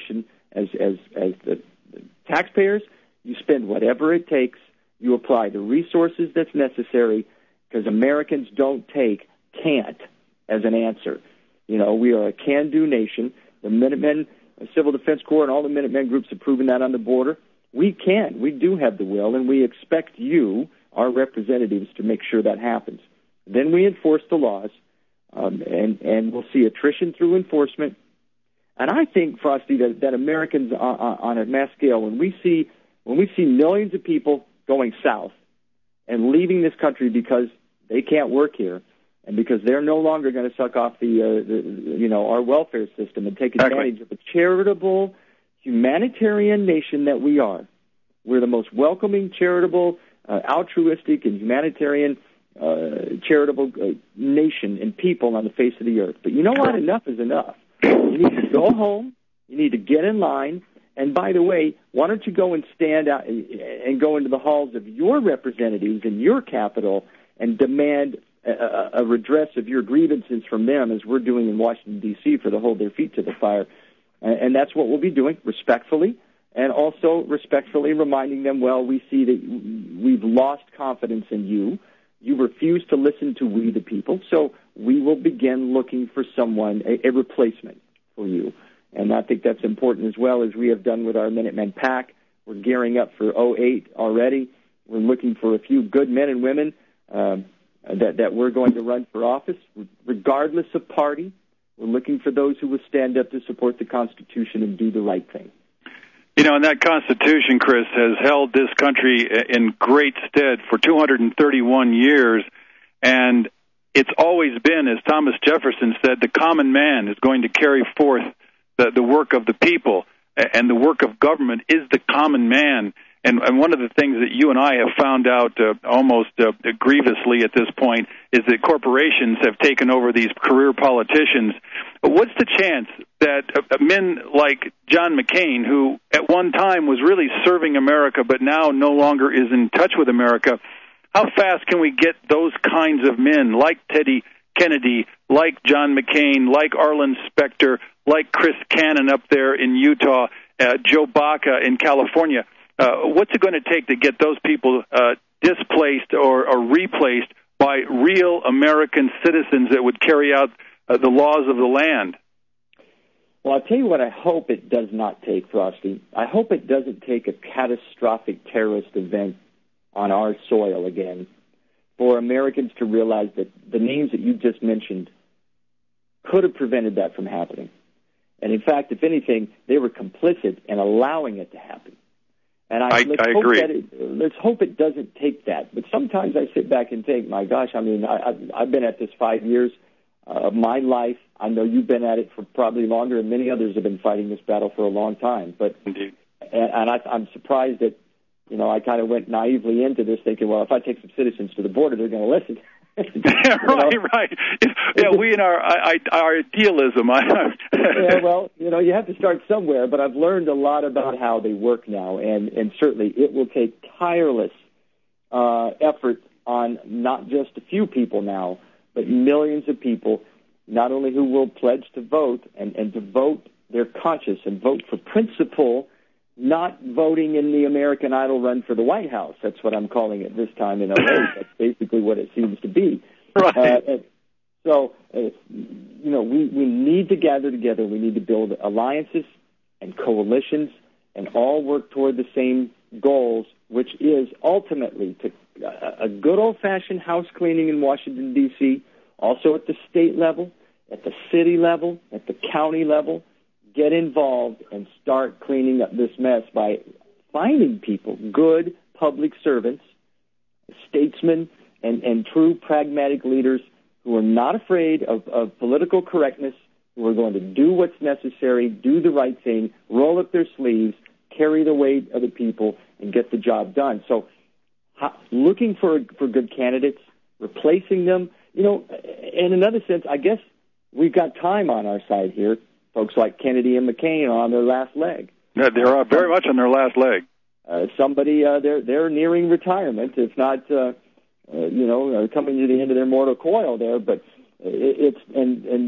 S5: as as as the taxpayers, you spend whatever it takes. You apply the resources that's necessary, because Americans don't take can't as an answer. You know, we are a can-do nation. The Minutemen, the Civil Defense Corps, and all the Minutemen groups have proven that on the border. We can. We do have the will, and we expect you, our representatives, to make sure that happens. Then we enforce the laws, um, and, and we'll see attrition through enforcement. And I think, Frosty, that, that Americans on, on a mass scale, when we see when we see millions of people going south and leaving this country because they can't work here, and because they're no longer going to suck off the, uh, the, you know, our welfare system and take advantage of the charitable, humanitarian nation that we are. We're the most welcoming, charitable, uh, altruistic, and humanitarian, uh, charitable uh, nation and people on the face of the earth. But you know what? Enough is enough. You need to go home. You need to get in line. And by the way, why don't you go and stand out and go into the halls of your representatives in your capital and demand a, a redress of your grievances from them, as we're doing in Washington, D C, for to hold their feet to the fire. And that's what we'll be doing, respectfully, and also respectfully reminding them, well, we see that we've lost confidence in you. You refuse to listen to we the people, so we will begin looking for someone, a, a replacement for you. And I think that's important as well, as we have done with our Minutemen PAC. We're gearing up for oh eight already. We're looking for a few good men and women um, that, that we're going to run for office, regardless of party. We're looking for those who will stand up to support the Constitution and do the right thing.
S1: You know, and that Constitution, Chris, has held this country in great stead for two hundred thirty-one years, and it's always been, as Thomas Jefferson said, the common man is going to carry forth the, the work of the people, and the work of government is the common man. And, and one of the things that you and I have found out uh, almost uh, grievously at this point is that corporations have taken over these career politicians. What's the chance that uh, men like John McCain, who at one time was really serving America but now no longer is in touch with America, how fast can we get those kinds of men like Teddy Kennedy, like John McCain, like Arlen Specter, like Chris Cannon up there in Utah, uh, Joe Baca in California? Uh, what's it going to take to get those people uh, displaced or, or replaced by real American citizens that would carry out uh, the laws of the land?
S5: Well, I'll tell you what I hope it does not take, Frosty. I hope it doesn't take a catastrophic terrorist event on our soil again for Americans to realize that the names that you just mentioned could have prevented that from happening. And in fact, if anything, they were complicit in allowing it to happen. And I,
S1: I,
S5: let's,
S1: I
S5: hope
S1: agree.
S5: That it, let's hope it doesn't take that. But sometimes I sit back and think, my gosh, I mean, I, I've, I've been at this five years uh, of my life. I know you've been at it for probably longer, and many others have been fighting this battle for a long time. But
S1: Indeed.
S5: And, and I, I'm surprised that, you know, I kind of went naively into this thinking, well, if I take some citizens to the border, they're going to listen.
S1: right, know? right. Yeah, we and our I, our idealism.
S5: yeah, well, you know, you have to start somewhere, but I've learned a lot about how they work now, and, and certainly it will take tireless uh, effort on not just a few people now, but millions of people, not only who will pledge to vote and, and to vote their conscience and vote for principle, not voting in the American Idol run for the White House. That's what I'm calling it this time in oh eight. That's basically what it seems to be.
S1: Right.
S5: Uh, and so, uh, you know, we, we need to gather together. We need to build alliances and coalitions and all work toward the same goals, which is ultimately to uh, a good old-fashioned house cleaning in Washington, D C, also at the state level, at the city level, at the county level. Get involved and start cleaning up this mess by finding people, good public servants, statesmen, and, and true pragmatic leaders who are not afraid of, of political correctness, who are going to do what's necessary, do the right thing, roll up their sleeves, carry the weight of the people, and get the job done. So how, looking for for good candidates, replacing them, you know, in another sense, I guess we've got time on our side here. Folks like Kennedy and McCain are on their last leg.
S1: Yeah, they're uh, very much on their last leg.
S5: Uh, somebody, uh, they're they're nearing retirement, if not, uh, uh, you know, uh, coming to the end of their mortal coil there. But it, it's and and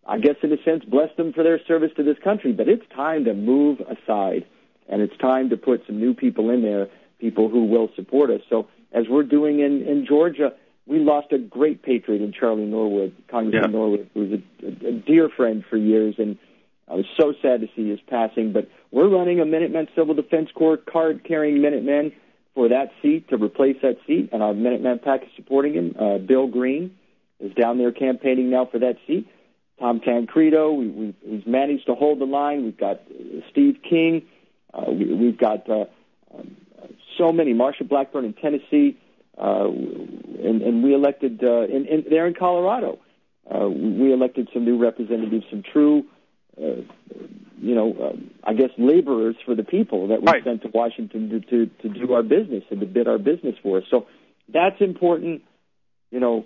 S5: I guess in a sense, bless them for their service to this country. But it's time to move aside, and it's time to put some new people in there, people who will support us. So as we're doing in, in Georgia, we lost a great patriot in Charlie Norwood, Congressman yeah. Norwood, who was a, a dear friend for years, and I was so sad to see his passing. But we're running a Minutemen Civil Defense Corps card-carrying Minutemen for that seat, to replace that seat, and our Minuteman PAC is supporting him. Uh, Bill Green is down there campaigning now for that seat. Tom Tancredo, we, we, he's managed to hold the line. We've got uh, Steve King. Uh, we, we've got uh, um, so many. Marsha Blackburn in Tennessee. Uh, and, and we elected, uh, in, in, there in Colorado, uh, we elected some new representatives, some true, uh, you know, uh, I guess laborers for the people that we
S1: right.
S5: sent to Washington to, to, to do our business and to bid our business for us. So that's important. You know,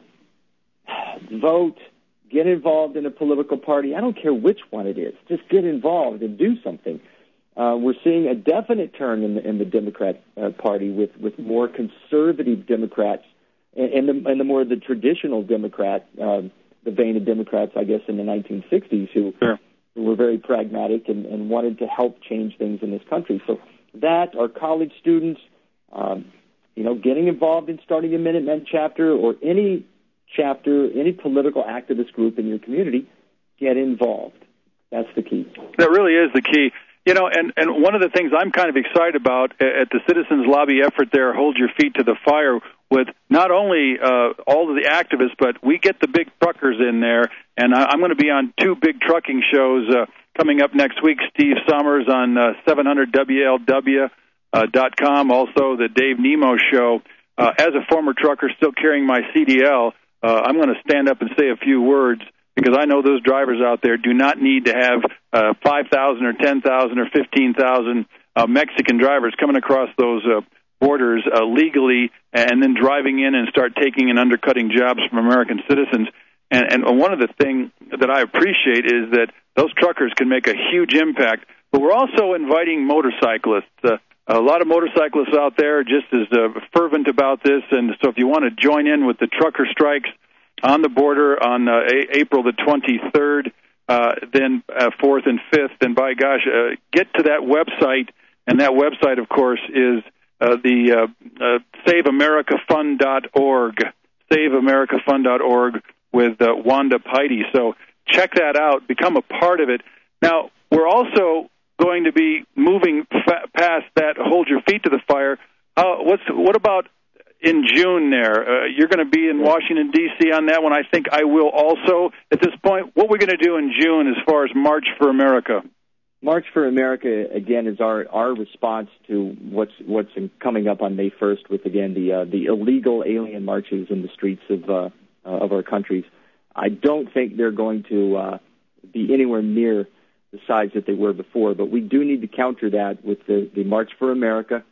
S5: vote, get involved in a political party. I don't care which one it is. Just get involved and do something. Uh, we're seeing a definite turn in the, in the Democrat uh, Party with, with more conservative Democrats and, and, the, and the more the traditional Democrat, uh, the vein of Democrats, I guess, in the nineteen sixties who,
S1: sure.
S5: who were very pragmatic and, and wanted to help change things in this country. So that, our college students, um, you know, getting involved in starting a Minutemen chapter or any chapter, any political activist group in your community, get involved. That's the key.
S1: That really is the key. You know, and, and one of the things I'm kind of excited about at the Citizens Lobby effort there, Hold Your Feet to the Fire, with not only uh, all of the activists, but we get the big truckers in there, and I, I'm going to be on two big trucking shows uh, coming up next week. Steve Summers on uh, seven hundred W L W dot com, also the Dave Nemo Show. Uh, as a former trucker still carrying my C D L, uh, I'm going to stand up and say a few words, because I know those drivers out there do not need to have uh, five thousand or ten thousand or fifteen thousand uh, Mexican drivers coming across those uh, borders uh, legally and then driving in and start taking and undercutting jobs from American citizens. And, and one of the things that I appreciate is that those truckers can make a huge impact, but we're also inviting motorcyclists. Uh, a lot of motorcyclists out there are just as uh, fervent about this, and so if you want to join in with the trucker strikes on the border on uh, a- April the twenty-third, uh, then uh, fourth and fifth, then by gosh, uh, get to that website, and that website, of course, is uh, the uh, uh, save america fund dot org, save america fund dot org with uh, Wanda Piety. So check that out, become a part of it. Now, we're also going to be moving fa- past that Hold Your Feet to the Fire. Uh, what's what about in June there? Uh, you're going to be in Washington, D C on that one. I think I will also. At this point, what we're going to do in June as far as March for America?
S5: March for America, again, is our, our response to what's what's in, coming up on May first with, again, the uh, the illegal alien marches in the streets of uh, uh, of our countries. I don't think they're going to uh, be anywhere near the size that they were before, but we do need to counter that with the, the March for America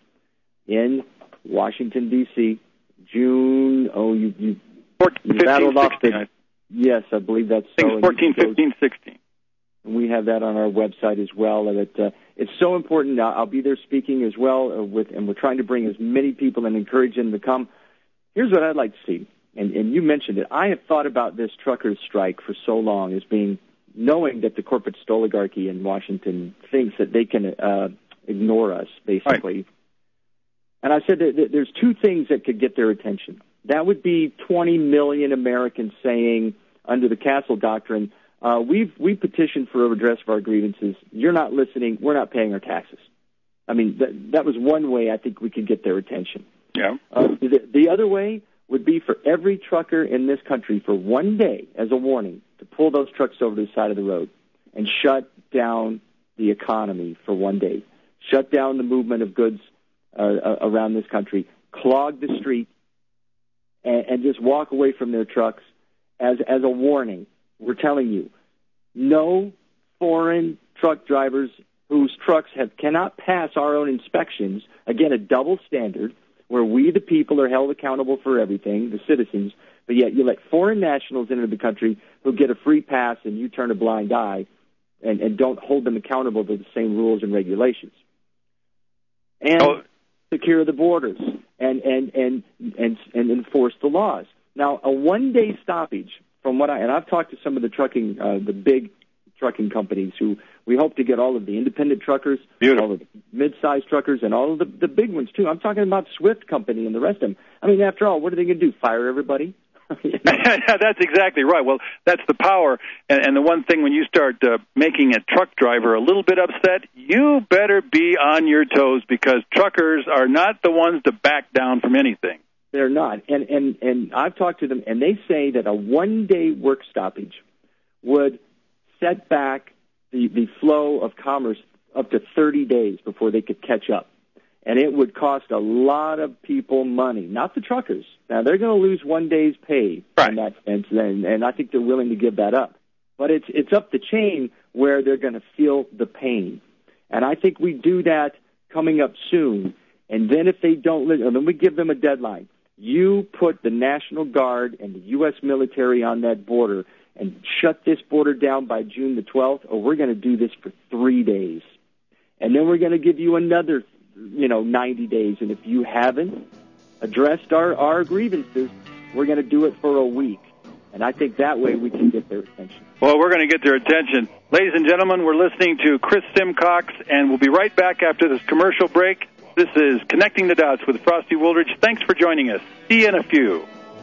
S5: in Washington, D C, June, oh, you, you,
S1: fourteen,
S5: you rattled
S1: fifteen,
S5: off the, yes, I believe that's
S1: I think
S5: so.
S1: it's fourteen, fifteen, sixteen.
S5: And we have that on our website as well, and it, uh, it's so important. Uh, I'll be there speaking as well, uh, with, and we're trying to bring as many people and encourage them to come. Here's what I'd like to see, and, and you mentioned it. I have thought about this truckers' strike for so long as being, knowing that the corporate oligarchy in Washington thinks that they can uh, ignore us, basically. Right. And I said that there's two things that could get their attention. That would be twenty million Americans saying, under the Castle Doctrine, uh, we've we petitioned for a redress of our grievances. You're not listening. We're not paying our taxes. I mean, that, that was one way I think we could get their attention.
S1: Yeah.
S5: Uh, the, the other way would be for every trucker in this country for one day as a warning to pull those trucks over to the side of the road and shut down the economy for one day, shut down the movement of goods Uh, around this country, clog the street, and, and just walk away from their trucks as as a warning. We're telling you, no foreign truck drivers whose trucks have cannot pass our own inspections. Again, a double standard where we, the people, are held accountable for everything, the citizens, but yet you let foreign nationals into the country who get a free pass and you turn a blind eye and, and don't hold them accountable to the same rules and regulations. And oh. secure the borders and, and, and, and, and enforce the laws. Now, a one-day stoppage from what I and I've talked to some of the trucking, uh, the big trucking companies who we hope to get all of the independent truckers,
S1: Beautiful.
S5: all of the mid-sized truckers, and all of the, the big ones too. I'm talking about Swift Company and the rest of them. I mean, after all, what are they going to do? Fire everybody?
S1: You know? That's exactly right. Well, that's the power. And, and the one thing, when you start uh, making a truck driver a little bit upset, you better be on your toes, because truckers are not the ones to back down from anything.
S5: They're not. And, and, and I've talked to them, and they say that a one-day work stoppage would set back the, the flow of commerce up to thirty days before they could catch up. And it would cost a lot of people money, not the truckers. Now, they're going to lose one day's pay
S1: right.
S5: in that sense, and, and I think they're willing to give that up. But it's it's up the chain where they're going to feel the pain. And I think we do that coming up soon. And then if they don't listen, then we give them a deadline. You put the National Guard and the U S military on that border and shut this border down by June the twelfth, or we're going to do this for three days. And then we're going to give you another, you know, ninety days. And if you haven't addressed our, our grievances, we're going to do it for a week. And I think that way we can get their attention.
S1: Well, we're going to get their attention. Ladies and gentlemen, we're listening to Chris Simcox, and we'll be right back after this commercial break. This is Connecting the Dots with Frosty Wooldridge. Thanks for joining us. See you in a few.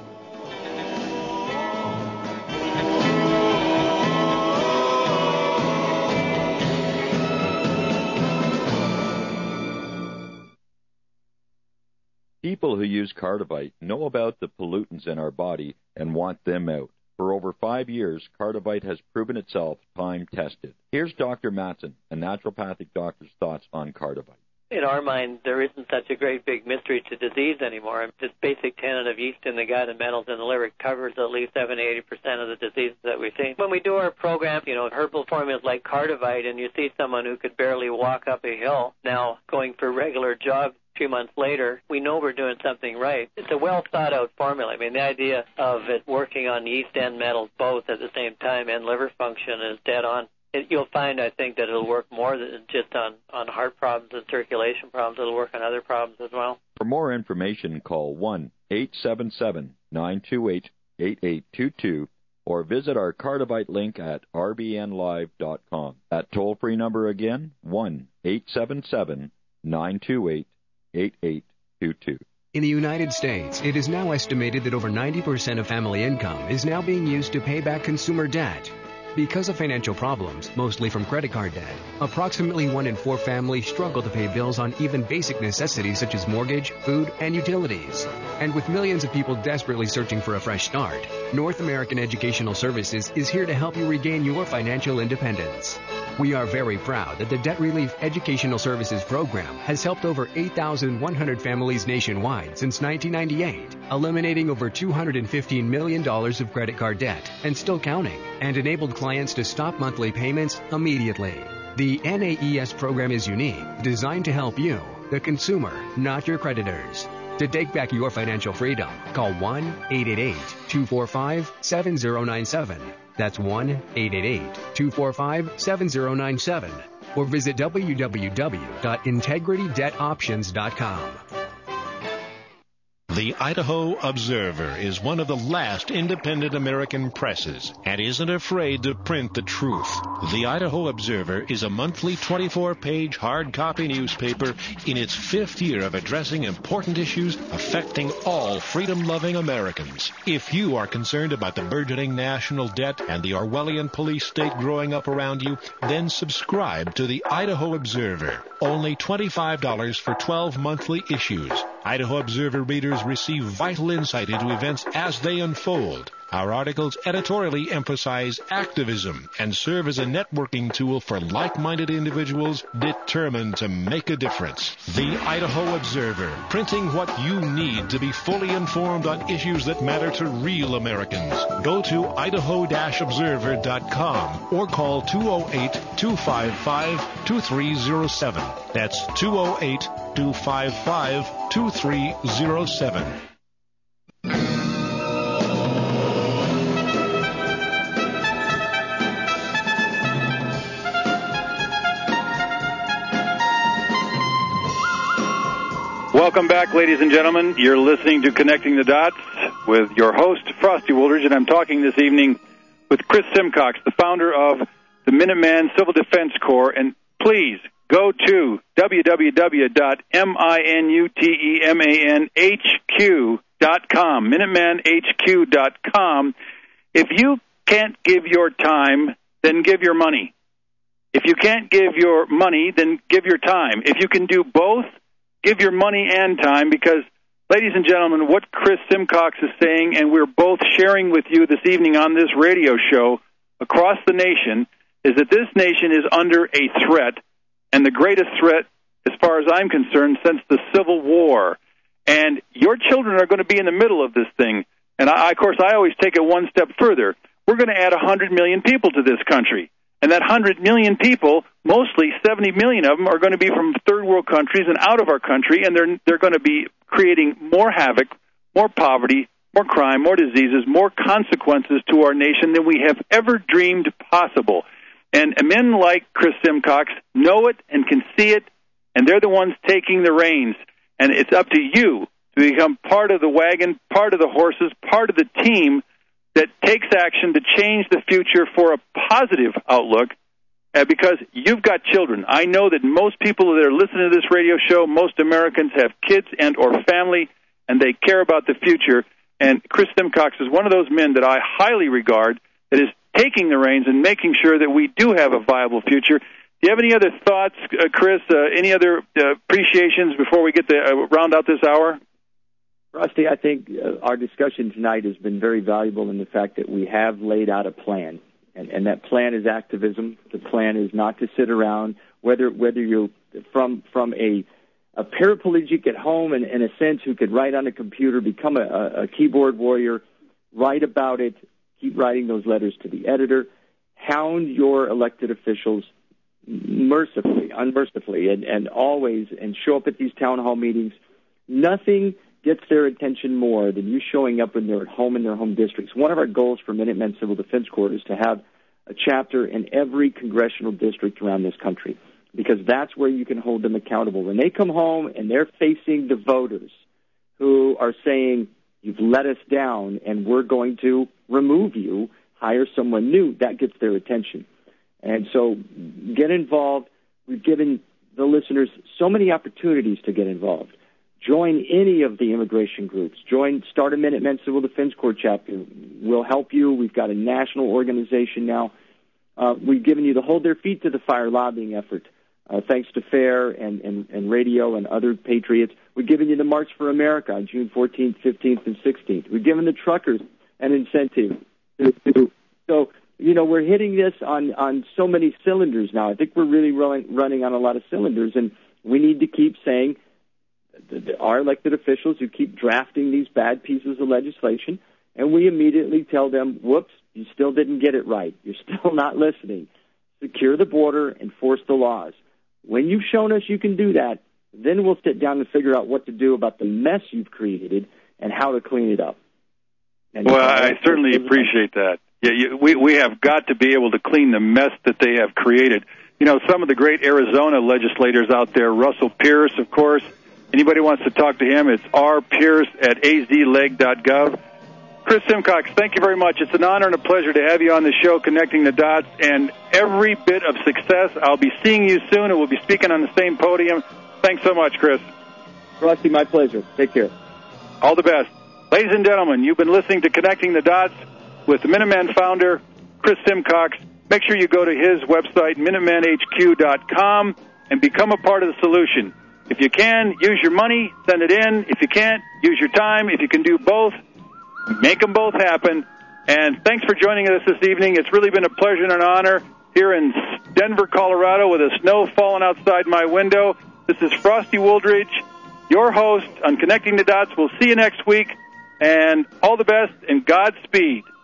S9: People who use Cardivite know about the pollutants in our body and want them out. For over five years, Cardivite has proven itself time-tested. Here's Doctor Matson, a naturopathic doctor's thoughts on Cardivite.
S10: In our mind, there isn't such a great big mystery to disease anymore. This basic tenet of yeast in the gut and metals in the liver covers at least seventy to eighty percent of the diseases that we see. When we do our program, you know, herbal formulas like Cardivite, and you see someone who could barely walk up a hill now going for regular jogs a few months later, we know we're doing something right. It's a well-thought-out formula. I mean, the idea of it working on yeast and metals both at the same time and liver function is dead on. It, you'll find, I think, that it'll work more than just on, on heart problems and circulation problems. It'll work on other problems as well.
S9: For more information, call one eight seven seven, nine two eight, eight eight two two or visit our Cardivite link at r b n live dot com. That toll-free number again, one eight seven seven, nine two eight, eight eight two two.
S2: In the United States, it is now estimated that over ninety percent of family income is now being used to pay back consumer debt. Because of financial problems, mostly from credit card debt, approximately one in four families struggle to pay bills on even basic necessities such as mortgage, food, and utilities. And with millions of people desperately searching for a fresh start, North American Educational Services is here to help you regain your financial independence. We are very proud that the Debt Relief Educational Services Program has helped over eight thousand one hundred families nationwide since nineteen ninety-eight, eliminating over two hundred fifteen million dollars of credit card debt and still counting, and enabled clients to stop monthly payments immediately. The N A E S program is unique, designed to help you, the consumer, not your creditors. To take back your financial freedom, call one eight eight eight, two four five, seven zero nine seven. That's one eight eight eight, two four five, seven zero nine seven. Or visit w w w dot integrity debt options dot com.
S3: The Idaho Observer is one of the last independent American presses and isn't afraid to print the truth. The Idaho Observer is a monthly twenty-four page hard copy newspaper in its fifth year of addressing important issues affecting all freedom-loving Americans. If you are concerned about the burgeoning national debt and the Orwellian police state growing up around you, then subscribe to the Idaho Observer. Only twenty-five dollars for twelve monthly issues. Idaho Observer readers receive vital insight into events as they unfold. Our articles editorially emphasize activism and serve as a networking tool for like-minded individuals determined to make a difference. The Idaho Observer, printing what you need to be fully informed on issues that matter to real Americans. Go to idaho observer dot com or call two oh eight, two five five, two three oh seven. That's two oh eight, two five five, two three oh seven.
S1: Welcome back, ladies and gentlemen. You're listening to Connecting the Dots. with your host, Frosty Woolridge, and I'm talking this evening with Chris Simcox, the founder of the Minuteman Civil Defense Corps. And please go to w w w dot minuteman h q dot com, minuteman h q dot com. If you can't give your time, then give your money. If you can't give your money, then give your time. If you can do both, give your money and time, because, ladies and gentlemen, what Chris Simcox is saying, and we're both sharing with you this evening on this radio show across the nation, is that this nation is under a threat, and the greatest threat, as far as I'm concerned, since the Civil War. And your children are going to be in the middle of this thing. And, I, of course, I always take it one step further. We're going to add one hundred million people to this country. And that one hundred million people, mostly seventy million of them, are going to be from third world countries and out of our country, and they're they're going to be creating more havoc, more poverty, more crime, more diseases, more consequences to our nation than we have ever dreamed possible. And men like Chris Simcox know it and can see it, and they're the ones taking the reins. And it's up to you to become part of the wagon, part of the horses, part of the team that takes action to change the future for a positive outlook, uh, because you've got children. I know that most people that are listening to this radio show, most Americans have kids and or family, and they care about the future. And Chris Simcox is one of those men that I highly regard that is taking the reins and making sure that we do have a viable future. Do you have any other thoughts, uh, Chris, uh, any other uh, appreciations before we get to uh, round out this hour?
S5: Rusty, I think uh, our discussion tonight has been very valuable in the fact that we have laid out a plan, and, and that plan is activism. The plan is not to sit around, whether whether you're from from a, a paraplegic at home, in, in a sense, who could write on a computer, become a, a keyboard warrior, write about it, keep writing those letters to the editor, hound your elected officials mercifully, unmercifully, and, and always, and show up at these town hall meetings. Nothing gets their attention more than you showing up when they're at home in their home districts. One of our goals for Minutemen Civil Defense Corps is to have a chapter in every congressional district around this country, because that's where you can hold them accountable. When they come home and they're facing the voters who are saying, you've let us down and we're going to remove you, hire someone new, that gets their attention. And so get involved. We've given the listeners so many opportunities to get involved. Join any of the immigration groups. Join, start a Minutemen Civil Defense Corps chapter. We'll help you. We've got a national organization now. Uh, we've given you the Hold Their Feet to the Fire lobbying effort, uh, thanks to FAIR and, and, and radio and other patriots. We've given you the March for America on June fourteenth, fifteenth, and sixteenth. We've given the truckers an incentive. To, to, so, you know, we're hitting this on, on so many cylinders now. I think we're really running, running on a lot of cylinders, and we need to keep saying, our elected officials who keep drafting these bad pieces of legislation, and we immediately tell them, whoops, you still didn't get it right. You're still not listening. Secure the border, enforce the laws. When you've shown us you can do that, then we'll sit down and figure out what to do about the mess you've created and how to clean it up. And
S1: well, I certainly appreciate that. Yeah, you, we, we have got to be able to clean the mess that they have created. You know, some of the great Arizona legislators out there, Russell Pierce, of course. Anybody wants to talk to him, it's r pierce at a z leg dot gov. Chris Simcox, thank you very much. It's an honor and a pleasure to have you on the show, Connecting the Dots, and every bit of success. I'll be seeing you soon, and we'll be speaking on the same podium. Thanks so much, Chris.
S5: Rusty, my pleasure. Take care.
S1: All the best. Ladies and gentlemen, you've been listening to Connecting the Dots with the Minuteman founder, Chris Simcox. Make sure you go to his website, minuteman h q dot com, and become a part of the solution. If you can, use your money, send it in. If you can't, use your time. If you can do both, make them both happen. And thanks for joining us this evening. It's really been a pleasure and an honor here in Denver, Colorado, with the snow falling outside my window. This is Frosty Woolridge, your host on Connecting the Dots. We'll see you next week, and all the best and Godspeed.